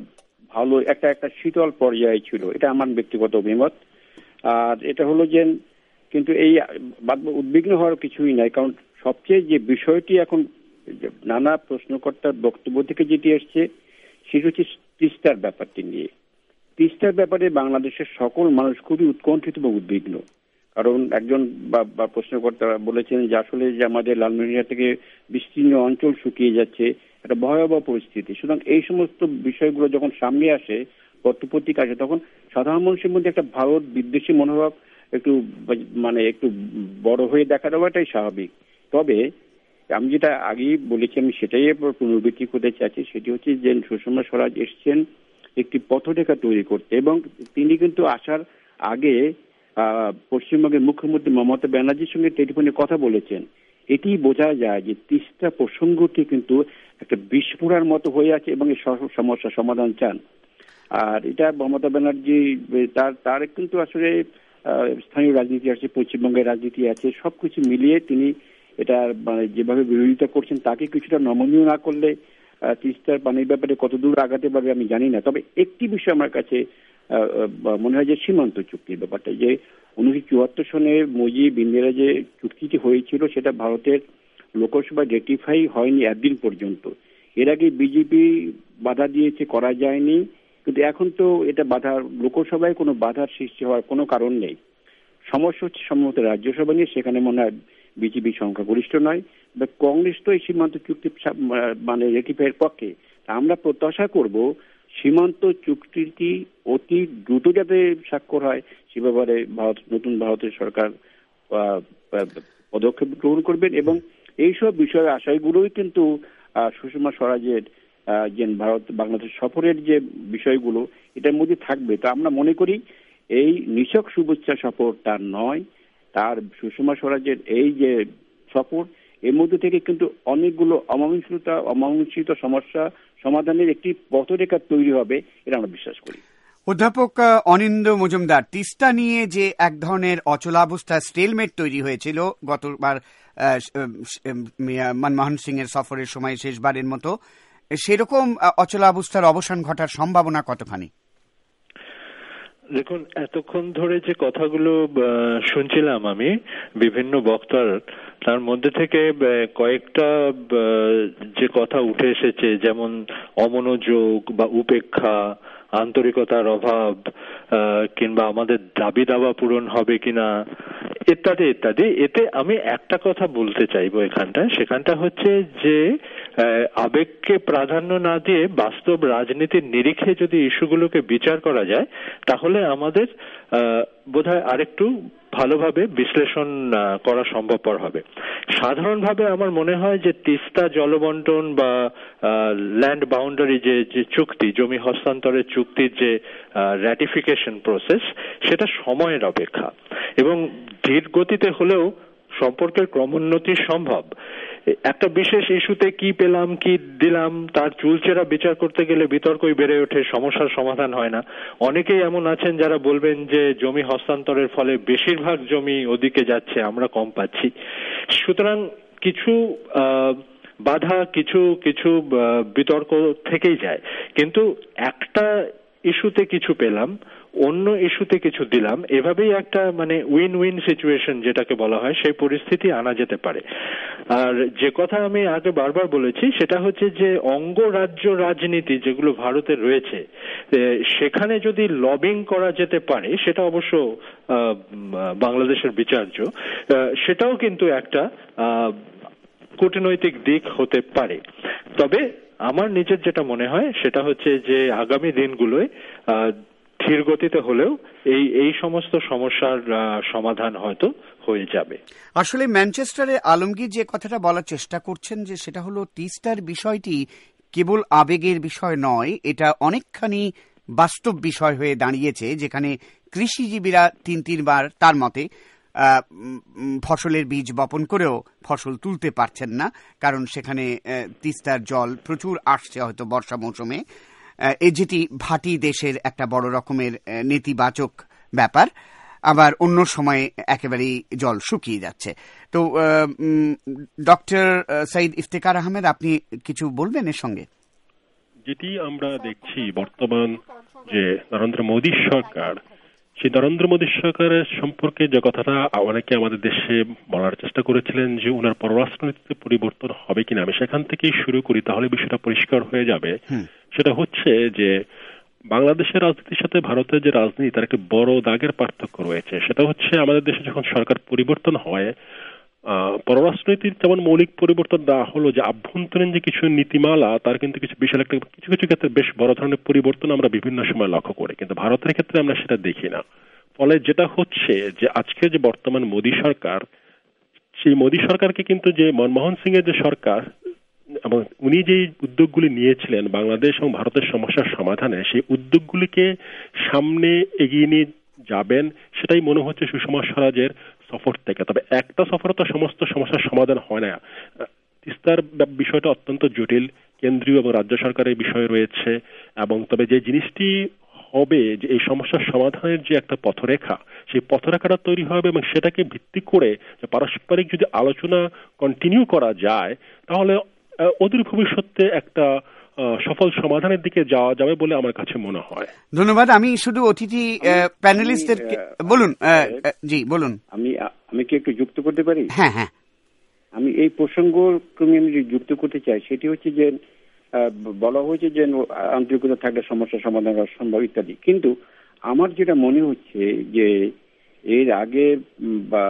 ভালো একটা একটা শীতল পর্যায়ে ছিল, এটা আমার ব্যক্তিগত অভিমত। আর এটা হলো যে কিন্তু এই উদ্বিগ্ন হওয়ার কিছুই নাই, কারণ সবচেয়ে যে বিষয়টি এখন নানা প্রশ্নকর্তার বক্তব্য থেকে যেটি এসছে সেটি হচ্ছে তিস্তার ব্যাপারটি নিয়ে। তিস্তার ব্যাপারে বাংলাদেশের সকল মানুষ খুবই উৎকণ্ঠিত বা উদ্বিগ্ন, কারণ একজন বা প্রশ্নকর্তা বলেছেন যে আসলে যে আমাদের লালমনিরহাট থেকে বিস্তীর্ণ অঞ্চল শুকিয়ে যাচ্ছে, একটা ভয়াবহ পরিস্থিতি। সুতরাং এই সমস্ত বিষয়গুলো যখন সামনে আসে, পত্রপত্রিকা আসে, তখন সাধারণ মানুষের মধ্যে একটা ভারত বিদ্বেষী মনোভাব একটু মানে একটু বড় হয়ে দেখা দেওয়াটাই স্বাভাবিক। তবে আমি যেটা আগেই বলেছি, আমি সেটাই পুনরাবৃত্তি করতে চাইছি, সেটি হচ্ছে যে সুষমা স্বরাজ এসছেন একটি পথরেখা তৈরি করতে, এবং তিনি কিন্তু আসার আগে পশ্চিমবঙ্গের মুখ্যমন্ত্রী মমতা ব্যানার্জির সঙ্গে টেলিফোনে কথা বলেছেন। এটি বোঝা যায় যে তিস্তা প্রসঙ্গটি কিন্তু একটা বিস্ফোরণের মতো হয়ে আছে এবং এই সমস্যার সমাধান চান। আর এটা মমতা ব্যানার্জি তার তার কিন্তু আসলে স্থানীয় রাজনীতি আছে, পশ্চিমবঙ্গের রাজনীতি আছে, সবকিছু মিলিয়ে তিনি এটা মানে যেভাবে বিরোধিতা করছেন তাকে কিছুটা নমনীয় না করলে তিস্তার পানির ব্যাপারে কতদূর আগাতে পারবে আমি জানি না। তবে একটি বিষয় আমার কাছে মনে হয় যে সীমান্ত চুক্তির ব্যাপারটা, যে উনিশশো চুয়াত্তর সনে মুজিব ইন্দিরা যে চুক্তিটি হয়েছিল সেটা ভারতের লোকসভায় রেটিফাই হয়নি একদিন পর্যন্ত। এর আগে বিজেপি বাধা দিয়েছে, করা যায়নি, কিন্তু এখন তো এটা বাধা, লোকসভায় কোনো বাধার সৃষ্টি হওয়ার কোনো কারণ নেই। সমস্যা হচ্ছে সম্ভবত রাজ্যসভা নিয়ে, সেখানে মনে হয় বিজেপি সংখ্যাগরিষ্ঠ নয়, বা কংগ্রেস তো এই সীমান্ত চুক্তি মানে রেটিফাইয়ের পক্ষে। আমরা প্রত্যাশা করব সীমান্ত চুক্তিটি অতি দ্রুত যাতে স্বাক্ষর হয় সে ব্যাপারে ভারত নতুন ভারতের সরকার পদক্ষেপ গ্রহণ করবেন, এবং এইসব বিষয়ের আশয়গুলোই কিন্তু সুষমা স্বরাজের যে ভারত বাংলাদেশ সফরের যে বিষয়গুলো এটার মধ্যে থাকবে। তো আমরা মনে করি এই নিছক শুভেচ্ছা সফর তার নয়, তার সুষমা স্বরাজের এই যে সফর এর মধ্যে থেকে কিন্তু অনেকগুলো অমীমাংসিত অমীমাংসিত সমস্যা সমাধানের একটি পথরেখা তৈরি হবে, এটা আমরা বিশ্বাস করি। অধ্যাপক অনিন্দ্য মজুমদার, তিস্তা নিয়ে যে এক ধরনের অচলাবস্থা স্টেলমেট তৈরি হয়েছিল গতবার মনমোহন সিং এর সফরের সময় শেষবারের মতো, সেরকম অচলাবস্থার অবসান ঘটার সম্ভাবনা কতখানি? দেখুন, এতক্ষণ ধরে যে কথাগুলো শুনছিলাম আমি বিভিন্ন বক্তার, তার মধ্যে থেকে কয়েকটা যে কথা উঠে এসেছে, যেমন অমনোযোগ বা উপেক্ষা, আন্তরিকতার অভাব, কিংবা আমাদের দাবি দাবা পূরণ হবে কিনা ইত্যাদি ইত্যাদি। এতে আমি একটা কথা বলতে চাইবো এখানটায়, সেখানটা হচ্ছে যে আবেগকে প্রাধান্য না দিয়ে বাস্তব রাজনীতির নিরিখে যদি ইস্যুগুলোকে বিচার করা যায় তাহলে আমাদের বোধহয় আরেকটু ভালোভাবে বিশ্লেষণ করা সম্ভবপর হবে। সাধারণভাবে আমার মনে হয় যে তিস্তা জলবন্টন বা ল্যান্ড বাউন্ডারি যে যে চুক্তি, জমি হস্তান্তরের চুক্তির যে র্যাটিফিকেশন প্রসেস, সেটা সময়ের অপেক্ষা, এবং ধীর গতিতে হলেও সম্পর্কের ক্রমোন্নতি সম্ভব। একটা বিশেষ ইস্যুতে কি পেলাম কি দিলাম তার চুলচেরা বিচার করতে গেলে বিতর্কই বেড়ে ওঠে, সমস্যার সমাধান হয় না। অনেকেই এমন আছেন যারা বলবেন যে জমি হস্তান্তরের ফলে বেশিরভাগ জমি ওদিকে যাচ্ছে, আমরা কম পাচ্ছি। সুতরাং কিছু বাধা, কিছু কিছু বিতর্ক থেকেই যায়, কিন্তু একটা ইস্যুতে কিছু পেলাম, অন্য ইস্যুতে কিছু দিলাম, এভাবেই একটা মানে উইন উইন সিচুয়েশন যেটাকে বলা হয় সেই পরিস্থিতি আনা যেতে পারে। আর যে কথা আমি আগে বারবার বলেছি সেটা হচ্ছে যে অঙ্গরাজ্য রাজনীতি যেগুলো ভারতে রয়েছে সেখানে যদি লবিং করা যেতে পারে, সেটা অবশ্য বাংলাদেশের বিচার্য, সেটাও কিন্তু একটা কূটনৈতিক দিক হতে পারে। তবে আমার নিজের যেটা মনে হয় সেটা হচ্ছে যে আগামী দিনগুলোয় ধীর গতিতে হলেও এই এই সমস্ত সমস্যার সমাধান হয়তো হয়ে যাবে। আসলে ম্যানচেস্টারে আলমগীর যে কথাটা বলার চেষ্টা করছেন যে সেটা হলো তিস্তার বিষয়টি কেবল আবেগের বিষয় নয়, এটা অনেকখানি বাস্তব বিষয় হয়ে দাঁড়িয়েছে, যেখানে কৃষিজীবীরা তিন তিনবার তার মতে ফসলের বীজ বপন করেও ফসল তুলতে পারছেন না, কারণ সেখানে তিস্তার জল প্রচুর আসছে হয়তো বর্ষা মৌসুমে, এই যেটি ভাটি দেশের একটা বড় রকমের নেতিবাচক ব্যাপার। আবার অন্য সময় একেবারেই জল শুকিয়ে যাচ্ছে। তো ডক্টর সঈদ ইফতেখার আহমেদ, আপনি কিছু বলবেন এর সঙ্গে? যেটি আমরা দেখছি বর্তমান যে নরেন্দ্র মোদী সরকার, সেই নরেন্দ্র মোদী সরকারের সম্পর্কে যে কথাটা অনেকে আমাদের দেশে বলার চেষ্টা করেছিলেন যে উনার পররাষ্ট্রনীতিতে পরিবর্তন হবে কিনা, আমি সেখান থেকেই শুরু করি, তাহলে বিষয়টা পরিষ্কার হয়ে যাবে। সেটা হচ্ছে যে বাংলাদেশের রাজনীতির সাথে ভারতের যে রাজনীতি তার একটি বড় দাগের পার্থক্য রয়েছে। সেটা হচ্ছে আমাদের দেশে যখন সরকার পরিবর্তন হয়, পররাষ্ট্রনীতির যেমন মৌলিক পরিবর্তন দেওয়া হলো, যে আভ্যন্তরীণ যে কিছু নীতিমালা তার কিন্তু কিছু বিশাল একটা কিছু কিছু ক্ষেত্রে বেশ বড় ধরনের পরিবর্তন আমরা বিভিন্ন সময় লক্ষ্য করি, কিন্তু ভারতের ক্ষেত্রে আমরা সেটা দেখি না। ফলে যেটা হচ্ছে যে আজকে যে বর্তমান মোদী সরকার, সেই মোদী সরকারকে কিন্তু যে মনমোহন সিং এর যে সরকার এবং উনি যে উদ্যোগগুলি নিয়েছিলেন বাংলাদেশ এবং ভারতের সমস্যার সমাধানে, সেই উদ্যোগগুলিকে সামনে এগিয়ে নিয়ে যাবেন, সেটাই মনে হচ্ছে সুষমা স্বরাজের সফর থেকে। তবে একটা সফরে তো সমস্ত সমস্যার সমাধান হয় না। তিস্তার বিষয়টা অত্যন্ত জটিল, কেন্দ্রীয় এবং রাজ্য সরকারের বিষয় রয়েছে, এবং তবে যে জিনিসটি হবে যে এই সমস্যার সমাধানের যে একটা পথরেখা, সেই পথরেখাটা তৈরি হবে এবং সেটাকে ভিত্তি করে যে পারস্পরিক যদি আলোচনা কন্টিনিউ করা যায়, তাহলে অদূর ভবিষ্যতে একটা সফল সমাধানের দিকে যাওয়া যাবে বলে আমার কাছে মনে হয়। ধন্যবাদ। আমি শুধু অতিথি প্যানেলিস্টদের বলুন। জি বলুন। আমি আমি কি একটু যুক্ত করতে পারি? হ্যাঁ হ্যাঁ আমি এই প্রসঙ্গ ক্রমে আমি যুক্ত করতে চাই। সেটি হচ্ছে যে বলা হয়েছে যে আন্তরিকতা থাকলে সমস্যা সমাধান করা সম্ভব ইত্যাদি, কিন্তু আমার যেটা মনে হচ্ছে যে এর আগে বা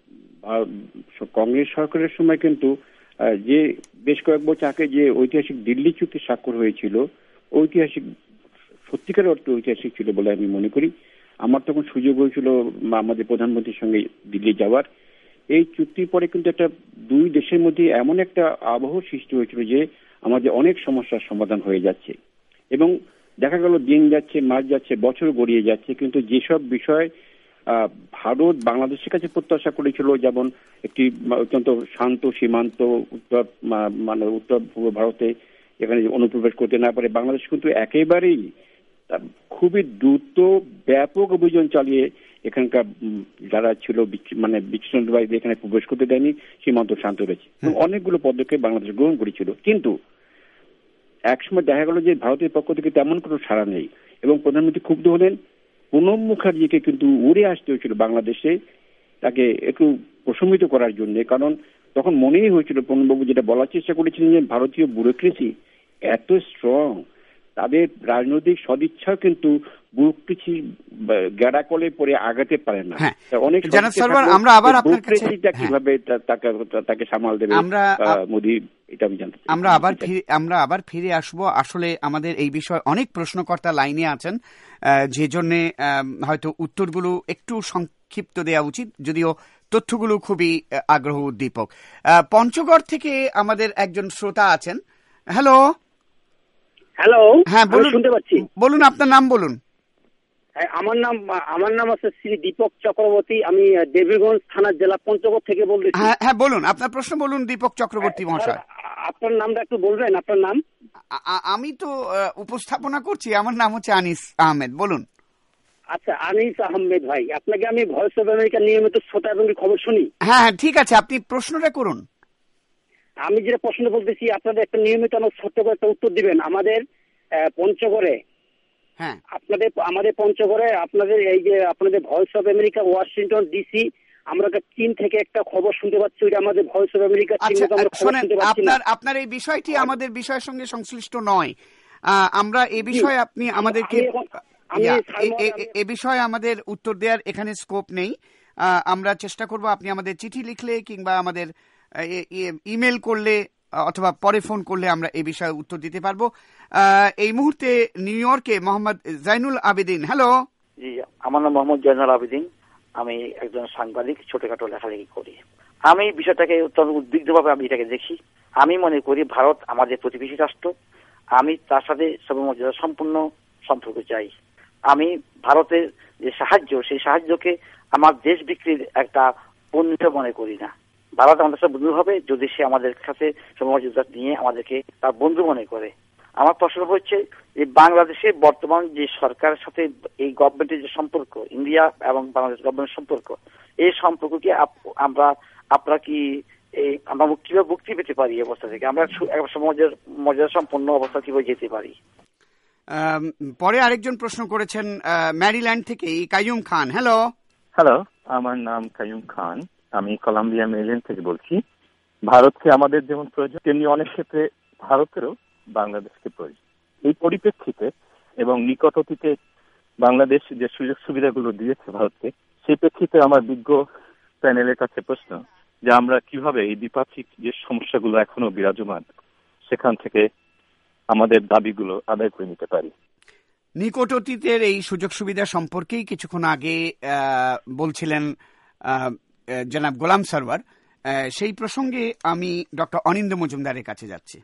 কংগ্রেস সরকারের সময় কিন্তু যে বেশ কয়েক বছর আগে যে ঐতিহাসিক দিল্লি চুক্তি স্বাক্ষর হয়েছিল, ঐতিহাসিক সত্যিকার অর্থে ঐতিহাসিক ছিল বলে আমি মনে করি। আমার তখন সুযোগ হয়েছিল আমাদের প্রধানমন্ত্রীর সঙ্গে দিল্লি যাওয়ার। এই চুক্তির পরে কিন্তু একটা দুই দেশের মধ্যে এমন একটা আবহ সৃষ্টি হয়েছিল যে আমাদের অনেক সমস্যার সমাধান হয়ে যাচ্ছে, এবং দেখা গেল দিন যাচ্ছে, মাস যাচ্ছে, বছর গড়িয়ে যাচ্ছে, কিন্তু যেসব বিষয় ভারত বাংলাদেশের কাছে প্রত্যাশা করেছিল, যেমন একটি অত্যন্ত শান্ত সীমান্ত, উত্তর মানে উত্তর পূর্ব ভারতে এখানে অনুপ্রবেশ করতে না পারে, বাংলাদেশ কিন্তু একেবারেই খুবই দ্রুত ব্যাপক অভিযান চালিয়ে এখানকার যারা ছিল মানে বিচ্ছিন্নতাবাদীদের এখানে প্রবেশ করতে দেয়নি, সীমান্ত শান্ত রয়েছে। অনেকগুলো পদক্ষেপ বাংলাদেশ গ্রহণ করেছিল, কিন্তু একসময় দেখা গেল যে ভারতের পক্ষ থেকে তেমন কোনো সাড়া নেই, এবং প্রধানমন্ত্রী ক্ষুব্ধ হলেন। প্রণব মুখার্জিকে কিন্তু উড়ে আসতে হয়েছিল বাংলাদেশে তাকে একটু প্রশমিত করার জন্য, কারণ তখন মনেই হয়েছিল প্রণববাবু যেটা বলার চেষ্টা করেছিলেন যে ভারতীয় ব্যুরোক্রেসি এত স্ট্রং, তাদের রাজনৈতিক সদিচ্ছাও কিন্তু ব্যুরোক্রেসি গ্যাড়াকলে পরে আগাতে পারে না। অনেক আমরা আবার আপনার কাছে কিভাবে তাকে তাকে সামাল দেবে মোদী, এটা আমি জানতে চাই। আমরা আবার আমরা আবার ফিরে আসব। আসলে আমাদের এই বিষয়ে অনেক প্রশ্নকর্তা লাইনে আছেন, যে জন্য হয়তো উত্তরগুলো একটু সংক্ষিপ্ত দেওয়া উচিত, যদিও তথ্যগুলো খুবই আগ্রহ উদ্দীপক। পঞ্চগড় থেকে আমাদের একজন শ্রোতা আছেন। হ্যালো। হ্যালো। হ্যাঁ বলুন, শুনতে পাচ্ছি। বলুন আপনার নাম বলুন। আমার নাম আমার নাম আছে শ্রী দীপক চক্রবর্তী। আমি দেবীগঞ্জ থানার জেলা পঞ্চগড় থেকে বলতেছি। হ্যাঁ হ্যাঁ বলুন, আপনার প্রশ্ন বলুন দীপক চক্রবর্তী মহাশয়। আপনার নামটা একটু বলবেন, আপনার নাম? আমি তো উপস্থাপনা করছি, আমার নাম হচ্ছে আনিস আহমেদ। বলুন। আচ্ছা, আনিস আহমেদ ভাই, আপনাকে আমি ভয়েস অফ আমেরিকা নিয়মিত শ্রোতা এবং খবর শুনি। হ্যাঁ হ্যাঁ ঠিক আছে, আপনি প্রশ্নটা করুন। আমি যেটা প্রশ্ন বলতেছি, আপনাদের একটা নিয়মিত আমার ছোট্ট করে একটা উত্তর দিবেন। আমাদের পঞ্চগড়ে, হ্যাঁ আপনাদের আমাদের পঞ্চগড়ে আপনাদের এই যে আপনাদের voice of America Washington DC, আমরা চীন থেকে একটা খবর শুনতে পাচ্ছি, ওইটা আমাদের ভয়েস অফ আমেরিকা আপনার আপনার এই বিষয়টি আমাদের বিষয়ের সঙ্গে সংশ্লিষ্ট নয়। আমরা এই বিষয়ে আপনি আমাদেরকে এ বিষয়ে আমাদের উত্তর দেওয়ার এখানে স্কোপ নেই। আমরা চেষ্টা করব আপনি আমাদের চিঠি লিখলে কিংবা আমাদের ইমেল করলে অথবা পরে ফোন করলে আমরা এই বিষয়ে উত্তর দিতে পারবো। এই মুহূর্তে নিউ ইয়র্কে মোহাম্মদ জাইনুল আবেদিন। হ্যালো। জি, আমার নাম মোহাম্মদ জাইনুল আবেদিন। আমি একজন সাংবাদিক, ছোটখাটো লেখালেখি করি। আমি বিষয়টাকে অত্যন্ত উদ্বিগ্নভাবে আমি এটাকে দেখি। আমি মনে করি ভারত আমাদের প্রতিবেশী রাষ্ট্র, আমি তার সাথে সর্বমর্যাদা সম্পূর্ণ সম্পর্ক চাই। আমি ভারতের যে সাহায্য, সেই সাহায্যকে আমার দেশ বিক্রির একটা পণ্য মনে করি না। ভারত আমাদের সাথে বন্ধু হবে যদি সে আমাদের কাছে সর্বমর্যাদা নিয়ে আমাদেরকে তার বন্ধু মনে করে। আমার প্রশ্ন হচ্ছে যে বাংলাদেশের বর্তমান যে সরকারের সাথে এই গভর্নমেন্টের যে সম্পর্ক, ইন্ডিয়া এবং বাংলাদেশ গভর্নমেন্টের সম্পর্ক, এই সম্পর্ককে আমরা আপনারা কি এই আমরা কিভাবে মুক্তি পেতে পারি এই অবস্থা থেকে, আমরা সমাজের মর্যাদা সম্পন্ন অবস্থা কিভাবে যেতে পারি। পরে আরেকজন প্রশ্ন করেছেন ম্যারিল্যান্ড থেকে কাইয়ুম খান। হ্যালো হ্যালো, আমার নাম কাইয়ুম খান, আমি কলাম্বিয়া মেরিল্যান্ড থেকে বলছি। ভারতকে আমাদের যেমন প্রয়োজন, তেমনি অনেক ক্ষেত্রে ভারতেরও বাংলাদেশকে প্রয়োজন। এই পরিপ্রেক্ষিতে এবং নিকট অতীতে বাংলাদেশ যে সুযোগ সুবিধাগুলো দিয়েছে ভারতকে, সেই প্রেক্ষিতে আমার বিজ্ঞ প্যানেলের কাছে প্রশ্ন যে আমরা কিভাবে এই দ্বিপাক্ষিক যে সমস্যাগুলো এখনো বিরাজমান সেখান থেকে আমাদের দাবিগুলো আদায় করে নিতে পারি। নিকট অতীতের এই সুযোগ সুবিধা সম্পর্কেই কিছুক্ষণ আগে বলছিলেন জনাব গোলাম সরওয়ার। সেই প্রসঙ্গে আমি ডক্টর অনিন্দ্য মজুমদারের কাছে যাচ্ছি।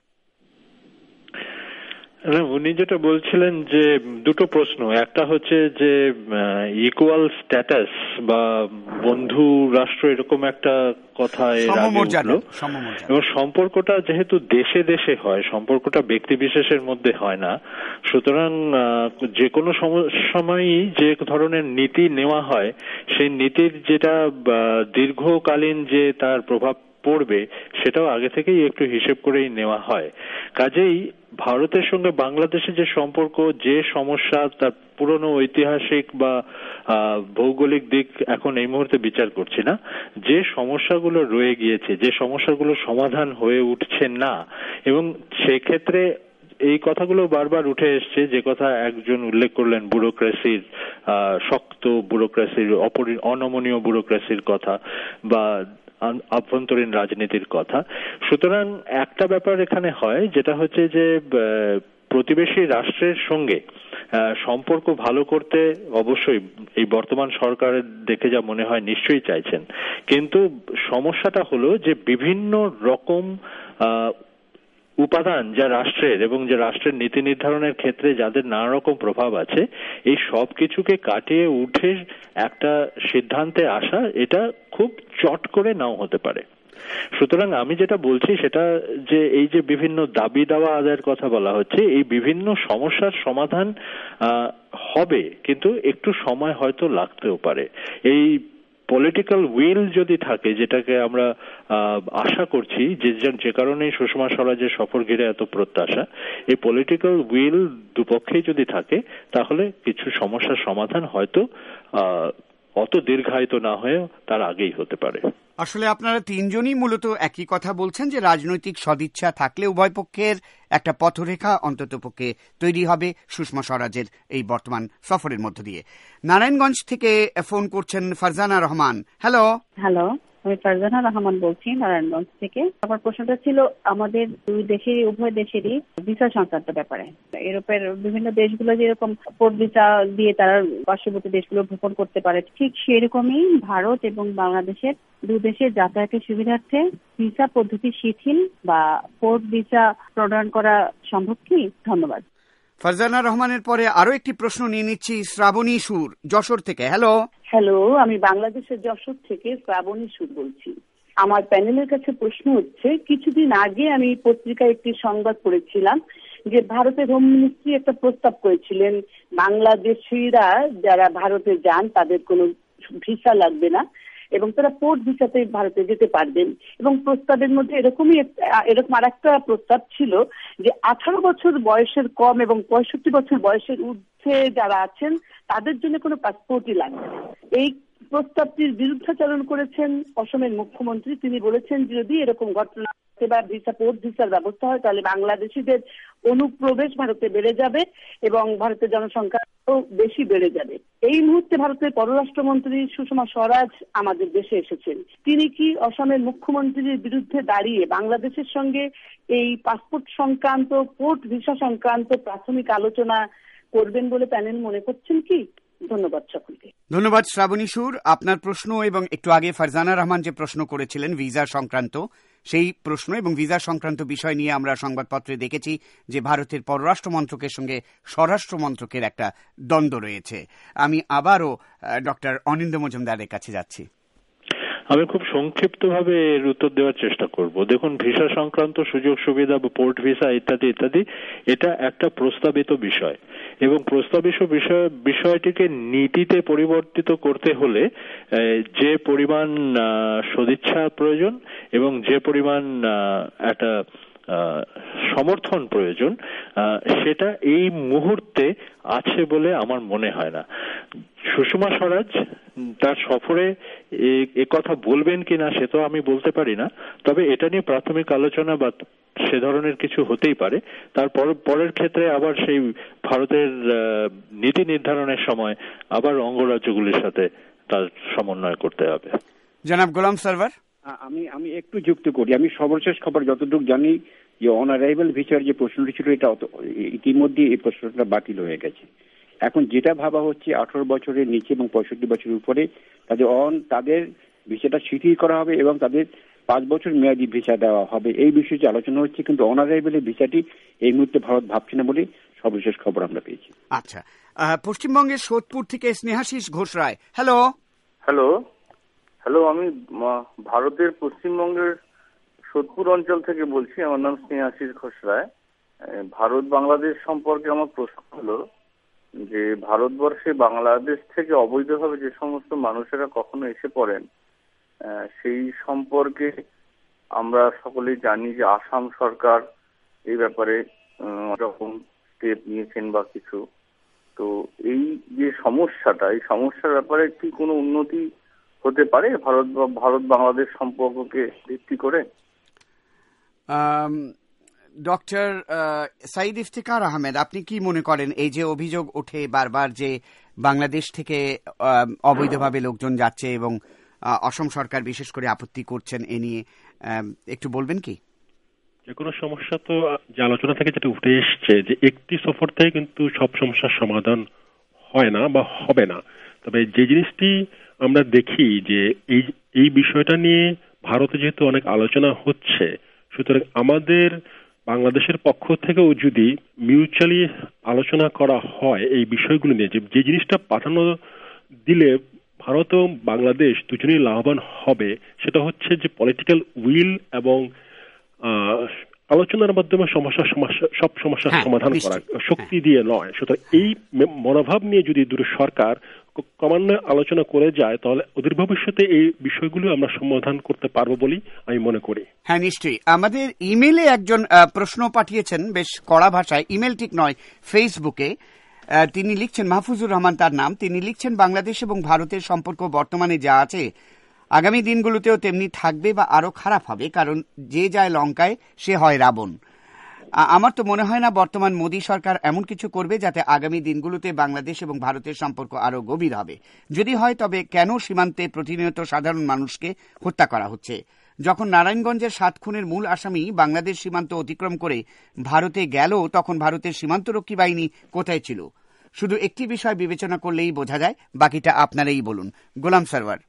উনি যেটা বলছিলেন যে দুটো প্রশ্ন, একটা হচ্ছে যে ইকুয়াল স্ট্যাটাস বা বন্ধু রাষ্ট্র এরকম একটা কথা এর আগে উঠলো, এবং সম্পর্কটা যেহেতু দেশে দেশে হয়, সম্পর্কটা ব্যক্তি বিশেষের মধ্যে হয় না, সুতরাং যে কোনো সময়ই যে ধরনের নীতি নেওয়া হয় সেই নীতির যেটা দীর্ঘকালীন যে তার প্রভাব পড়বে সেটাও আগে থেকেই একটু হিসেব করেই নেওয়া হয়। কাজেই ভারতের সঙ্গে বাংলাদেশের যে সম্পর্ক, যে সমস্যা, তার পুরনো ঐতিহাসিক বা ভৌগোলিক দিক এখন এই মুহূর্তে বিচার করছি না, যে সমস্যাগুলো রয়ে গিয়েছে, যে সমস্যাগুলো সমাধান হয়ে উঠছে না, এবং সেক্ষেত্রে এই কথাগুলো বারবার উঠে এসছে, যে কথা একজন উল্লেখ করলেন ব্যুরোক্রেসির, শক্ত ব্যুরোক্রেসির, অনমনীয় ব্যুরোক্রেসির কথা বা আভ্যন্তরীণ রাজনীতির কথা। সুতরাং একটা ব্যাপার এখানে হয়, যেটা হচ্ছে যে প্রতিবেশী রাষ্ট্রের সঙ্গে সম্পর্ক ভালো করতে অবশ্যই এই বর্তমান সরকারের দেখে যা মনে হয় নিশ্চয়ই চাইছেন, কিন্তু সমস্যাটা হলো যে বিভিন্ন রকম উপাদান যা রাষ্ট্রের এবং যে রাষ্ট্রের নীতি নির্ধারণের ক্ষেত্রে যাদের নানা রকম প্রভাব আছে, এই সব কিছুকে কাটিয়ে উঠে একটা সিদ্ধান্তে আসা এটা খুব চট করে নাও হতে পারে। সুতরাং আমি যেটা বলছি সেটা যে এই যে বিভিন্ন দাবি দাওয়া আদায়ের কথা বলা হচ্ছে, এই বিভিন্ন সমস্যার সমাধান হবে, কিন্তু একটু সময় হয়তো লাগতেও পারে। এই পলিটিক্যাল উইল যদি থাকে, যেটাকে আমরা আশা করছি, যে যে কারণে সুষমা স্বরাজের সফর ঘিরে এত প্রত্যাশা, এই পলিটিক্যাল উইল দুপক্ষেই যদি থাকে তাহলে কিছু সমস্যার সমাধান হয়তো অত দীর্ঘায়িত না হয়ে তার আগেই হতে পারে। আসলে আপনারা তিনজনই মূলত একই কথা বলছেন যে রাজনৈতিক সদিচ্ছা থাকলে উভয় পক্ষের একটা পথরেখা অন্ততপক্ষে তৈরি হবে সুষমা স্বরাজের এই বর্তমান সফরের মধ্য দিয়ে। নারায়ণগঞ্জ থেকে ফোন করছেন ফারজানা রহমান। হ্যালো হ্যালো আমি ফারজানা রহমান বলছি নারায়ণগঞ্জ থেকে। আমার প্রশ্নটা ছিল আমাদের দুই দেশেরই, উভয় দেশেরই ভিসা সংক্রান্ত ব্যাপারে। ইউরোপের বিভিন্ন দেশগুলো যেরকম পোর্ট ভিসা দিয়ে তারা পার্শ্ববর্তী দেশগুলো ভ্রমণ করতে পারে, ঠিক সেরকমই ভারত এবং বাংলাদেশের দুই দেশের যাতায়াতের সুবিধার্থে ভিসা পদ্ধতি শিথিল বা পোর্ট ভিসা প্রদান করা সম্ভব কি? ধন্যবাদ। ফারজানা রহমানের পরে আরো একটি প্রশ্ন নিয়ে নিচ্ছি শ্রাবণী সুর যশোর থেকে। হ্যালো হ্যালো আমি বাংলাদেশের যশোর থেকে শ্রাবণী সুর বলছি। আমার প্যানেলের কাছে প্রশ্ন হচ্ছে, কিছুদিন আগে আমি পত্রিকায় একটি সংবাদ পড়েছিলাম যে ভারতের হোম মিনিস্ট্রি একটা প্রস্তাব করেছিলেন বাংলাদেশিরা যারা ভারতে যান তাদের কোনো ভিসা লাগবে না এবং তারা পোর্ট ভিসাতে ভারতে যেতে পারবেন। এবং প্রস্তাবের মধ্যে এরকমই এরকম আর একটা প্রস্তাব ছিল যে আঠারো বছর বয়সের কম এবং পঁয়ষট্টি বছর বয়সের ঊর্ধ্বে যারা আছেন তাদের জন্য কোনো পাসপোর্টই লাগবে না। এই প্রস্তাবটির বিরুদ্ধাচরণ করেছেন অসমের মুখ্যমন্ত্রী। তিনি বলেছেন যদি এরকম ঘটনা বা ভিসা পোর্ট ভিসার ব্যবস্থা হয় তাহলে বাংলাদেশিদের অনুপ্রবেশ ভারতে বেড়ে যাবে এবং ভারতের জনসংখ্যা বেশি বেড়ে যাবে। এই মুহূর্তে ভারতের পররাষ্ট্রমন্ত্রী সুষমা স্বরাজ আমাদের দেশে এসেছেন। তিনি কি অসমের মুখ্যমন্ত্রীর বিরুদ্ধে দাঁড়িয়ে বাংলাদেশের সঙ্গে এই পাসপোর্ট সংক্রান্ত পোর্ট ভিসা সংক্রান্ত প্রাথমিক আলোচনা করবেন বলে প্যানেল মনে করছেন কি? ধন্যবাদ সকলকে। ধন্যবাদ শ্রাবণী সুর। আপনার প্রশ্ন এবং একটু আগে ফারজানা রহমান যে প্রশ্ন করেছিলেন ভিসা সংক্রান্ত, সেই প্রশ্ন এবং ভিসা সংক্রান্ত বিষয় নিয়ে আমরা সংবাদপত্রে দেখেছি যে ভারতের পররাষ্ট্র মন্ত্রকের সঙ্গে স্বরাষ্ট্র মন্ত্রকের একটা দ্বন্দ্ব রয়েছে। আমি আবারও ডক্টর অনিন্দ্য মজুমদারের কাছে যাচ্ছি। আমি খুব সংক্ষিপ্তভাবে এর উত্তর দেওয়ার চেষ্টা করব। দেখুন, ভিসা সংক্রান্ত সুযোগ সুবিধা বা পোর্ট ভিসা ইত্যাদি ইত্যাদি এটা একটা প্রস্তাবিত বিষয়, এবং প্রস্তাবিত বিষয় বিষয়টিকে নীতিতে পরিবর্তিত করতে হলে যে পরিমাণ সদিচ্ছা প্রয়োজন এবং যে পরিমাণ একটা সমর্থন প্রয়োজন সেটা এই মুহূর্তে আছে বলে আমার মনে হয় না। সুষমা স্বরাজ তার সফরে এ কথা বলবেন কিনা সে তো আমি বলতে পারি না, তবে এটা নিয়ে প্রাথমিক আলোচনা বা সে ধরনের কিছু হতেই পারে। তারপর পরের ক্ষেত্রে আবার সেই ভারতের নীতি নির্ধারণের সময় আবার অঙ্গরাজ্যগুলির সাথে তার সমন্বয় করতে হবে। জনাব গোলাম সারওয়ার, আমি আমি একটু যুক্ত করি। আমি সর্বশেষ খবর যতটুকু জানি যে অন অ্যারাইভাল ভিসার যে প্রশ্নটি ছিল এটা ইতিমধ্যে এই প্রশ্নটা বাতিল হয়ে গেছে। এখন যেটা ভাবা হচ্ছে আঠারো বছরের নিচে এবং পঁয়ষট্টি বছরের উপরে তাদের অন তাদের ভিসাটা শিথিল করা হবে এবং তাদের পাঁচ বছর মেয়াদি ভিসা দেওয়া হবে, এই বিষয়ে আলোচনা হচ্ছে। কিন্তু অন অ্যারাইভালের ভিসাটি এই মুহূর্তে ভারত ভাবছে না বলে সর্বশেষ খবর আমরা পেয়েছি। আচ্ছা, পশ্চিমবঙ্গের সোদপুর থেকে Snehashis Ghosh Roy. Hello hello hello আমি ভারতের পশ্চিমবঙ্গের সোদপুর অঞ্চল থেকে বলছি। আমার নাম স্নেহাশিস ঘোষ রায়। ভারত বাংলাদেশ সম্পর্কে আমার প্রশ্ন হলো যে ভারতবর্ষে বাংলাদেশ থেকে অবৈধভাবে যে সমস্ত মানুষেরা কখনো এসে পড়েন সেই সম্পর্কে আমরা সকলেই জানি যে আসাম সরকার এই ব্যাপারে রকম স্টেপ নিয়েছেন বা কিছু। তো এই যে সমস্যাটা, এই সমস্যার ব্যাপারে কি কোনো উন্নতি হতে পারে ভারত ভারত বাংলাদেশ সম্পর্ককে ভিত্তি করে? ডক্টর সাইদ ইফতিকার আহমেদ, আপনি কি মনে করেন এই যে অভিযোগ ওঠে বারবার যে বাংলাদেশ থেকে অবৈধভাবে লোকজন যাচ্ছে এবং অসম সরকার বিশেষ করে আপত্তি করছেন, এ নিয়ে একটু বলবেন কি? যে কোনো সমস্যা তো যে আলোচনা থেকে যেটা উঠে এসছে যে একটি সফর থেকে কিন্তু সব সমস্যার সমাধান হয় না বা হবে না। তবে যে জিনিসটি আমরা দেখি যে এই এই বিষয়টা নিয়ে ভারতে যেহেতু অনেক আলোচনা হচ্ছে, সুতরাং আমাদের বাংলাদেশের পক্ষ থেকেও যদি মিউচুয়ালি আলোচনা করা হয় এই বিষয়গুলো নিয়ে, যে যে জিনিসটা পাঠানো দিলে ভারত ও বাংলাদেশ দুজনেই লাভবান হবে, সেটা হচ্ছে যে পলিটিক্যাল উইল এবং আলোচনার মাধ্যমে সমস্যা সব সমস্যার সমাধান করা, শক্তি দিয়ে নয়। সুতরাং এই মনোভাব নিয়ে যদি দুটো সরকার ক্রমান্বয়ে আলোচনা করে যায় তাহলে অদূর ভবিষ্যতে এই বিষয়গুলো আমরা সমাধান করতে পারবো বলেই আমি মনে করি। হ্যাঁ, নিশ্চয়ই। আমাদের ইমেলে একজন প্রশ্ন পাঠিয়েছেন বেশ কড়া ভাষায়, ইমেল ঠিক নয়, ফেসবুকে তিনি লিখছেন, মাহফুজুর রহমান তার নাম, তিনি লিখছেন বাংলাদেশ এবং ভারতের সম্পর্ক বর্তমানে যা আছে আগামী দিনগুলোতেও তেমনি থাকবে বা আরো খারাপ হবে, কারণ যে যায় লঙ্কায় সে হয় রাবণ। আমার তো মনে হয় না বর্তমান মোদী সরকার এমন কিছু করবে যাতে আগামী দিনগুলোতে বাংলাদেশ এবং ভারতের সম্পর্ক আরো গভীর হবে। যদি হয় তবে কেন সীমান্তে প্রতিনিয়ত সাধারণ মানুষকে হত্যা করা হচ্ছে? যখন নারায়ণগঞ্জের সাত খুনের মূল আসামি বাংলাদেশ সীমান্ত অতিক্রম করে ভারতে গেল তখন ভারতের সীমান্তরক্ষী বাহিনী কোথায় ছিল? শুধু একটি বিষয় বিবেচনা করলেই বোঝা যায়, বাকিটা আপনারাই বলুন। গোলাম সারওয়ার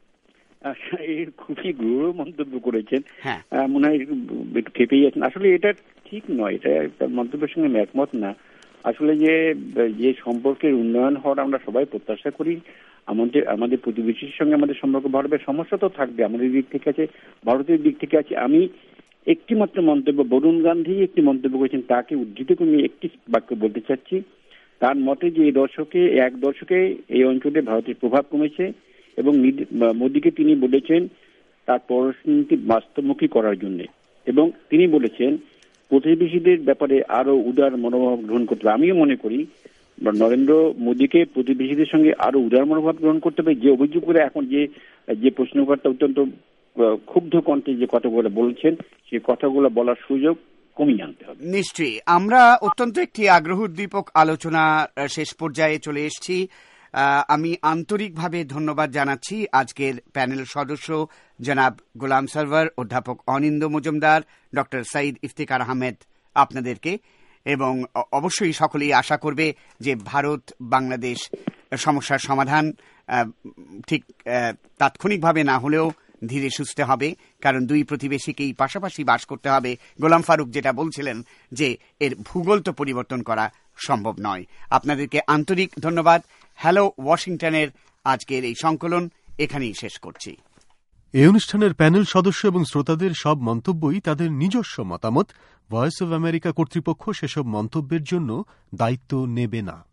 খুবই গূঢ় মন্তব্য করেছেন, মনে হয় একটু খেপেই যাচ্ছেন। আসলে এটা ঠিক নয়, এটা তার মন্তব্যের সঙ্গে একমত না। আসলে যে যে সম্পর্কের উন্নয়ন হওয়ার আমরা সবাই প্রত্যাশা করি, আমাদের আমাদের প্রতিবেশীর সঙ্গে আমাদের সম্পর্ক বাড়বে, সমস্যা তো থাকবে, আমাদের দিক থেকে আছে, ভারতের দিক থেকে আছে। আমি একটি মাত্র মন্তব্য, বরুণ গান্ধী একটি মন্তব্য করেছেন, তাকে উদ্ধৃত করে আমি একটি বাক্য বলতে চাচ্ছি। তার মতে যে এই দশকে এক দশকে এই অঞ্চলে ভারতের প্রভাব কমেছে এবং মোদীকে তিনি বলেছেন তার পররাষ্ট্রনীতি বাস্তবমুখী করার জন্য, এবং তিনি বলেছেন প্রতিবেশীদের ব্যাপারে আরো উদার মনোভাব গ্রহণ করতে হবে। আমিও মনে করি নরেন্দ্র মোদীকে প্রতিবেশীদের সঙ্গে আরো উদার মনোভাব গ্রহণ করতে হবে। যে অভিযোগ করে এখন যে যে প্রশ্নকর্তা অত্যন্ত ক্ষুব্ধ কণ্ঠে যে কথাগুলো বলছেন সেই কথাগুলো বলার সুযোগ কমিয়ে আনতে হবে। নিশ্চয়ই আমরা অত্যন্ত একটি আগ্রহ উদ্দীপক আলোচনা শেষ পর্যায়ে চলে এসেছি। আমি আন্তরিকভাবে ধন্যবাদ জানাচ্ছি আজকের প্যানেল সদস্য জনাব গোলাম সারওয়ার, অধ্যাপক অনিন্দ মজুমদার, ডক্টর সাইদ ইফতিকার আহমেদ আপনাদেরকে, এবং অবশ্যই সকলেই আশা করবে যে ভারত বাংলাদেশ সমস্যার সমাধান ঠিক তাৎক্ষণিকভাবে না হলেও ধীরে সুস্থে হবে, কারণ দুই প্রতিবেশীকেই পাশাপাশি বাস করতে হবে। গোলাম ফারুক যেটা বলছিলেন যে এর ভূগোল তো পরিবর্তন করা সম্ভব নয়। আপনাদেরকে আন্তরিক ধন্যবাদ। হ্যালো ওয়াশিংটনের আজকের এই সংকলন এখানেই শেষ করছি। এই অনুষ্ঠানের প্যানেল সদস্য এবং শ্রোতাদের সব মন্তব্যই তাদের নিজস্ব মতামত। ভয়েস অব আমেরিকা কর্তৃপক্ষ সেসব মন্তব্যের জন্য দায়িত্ব নেবে না।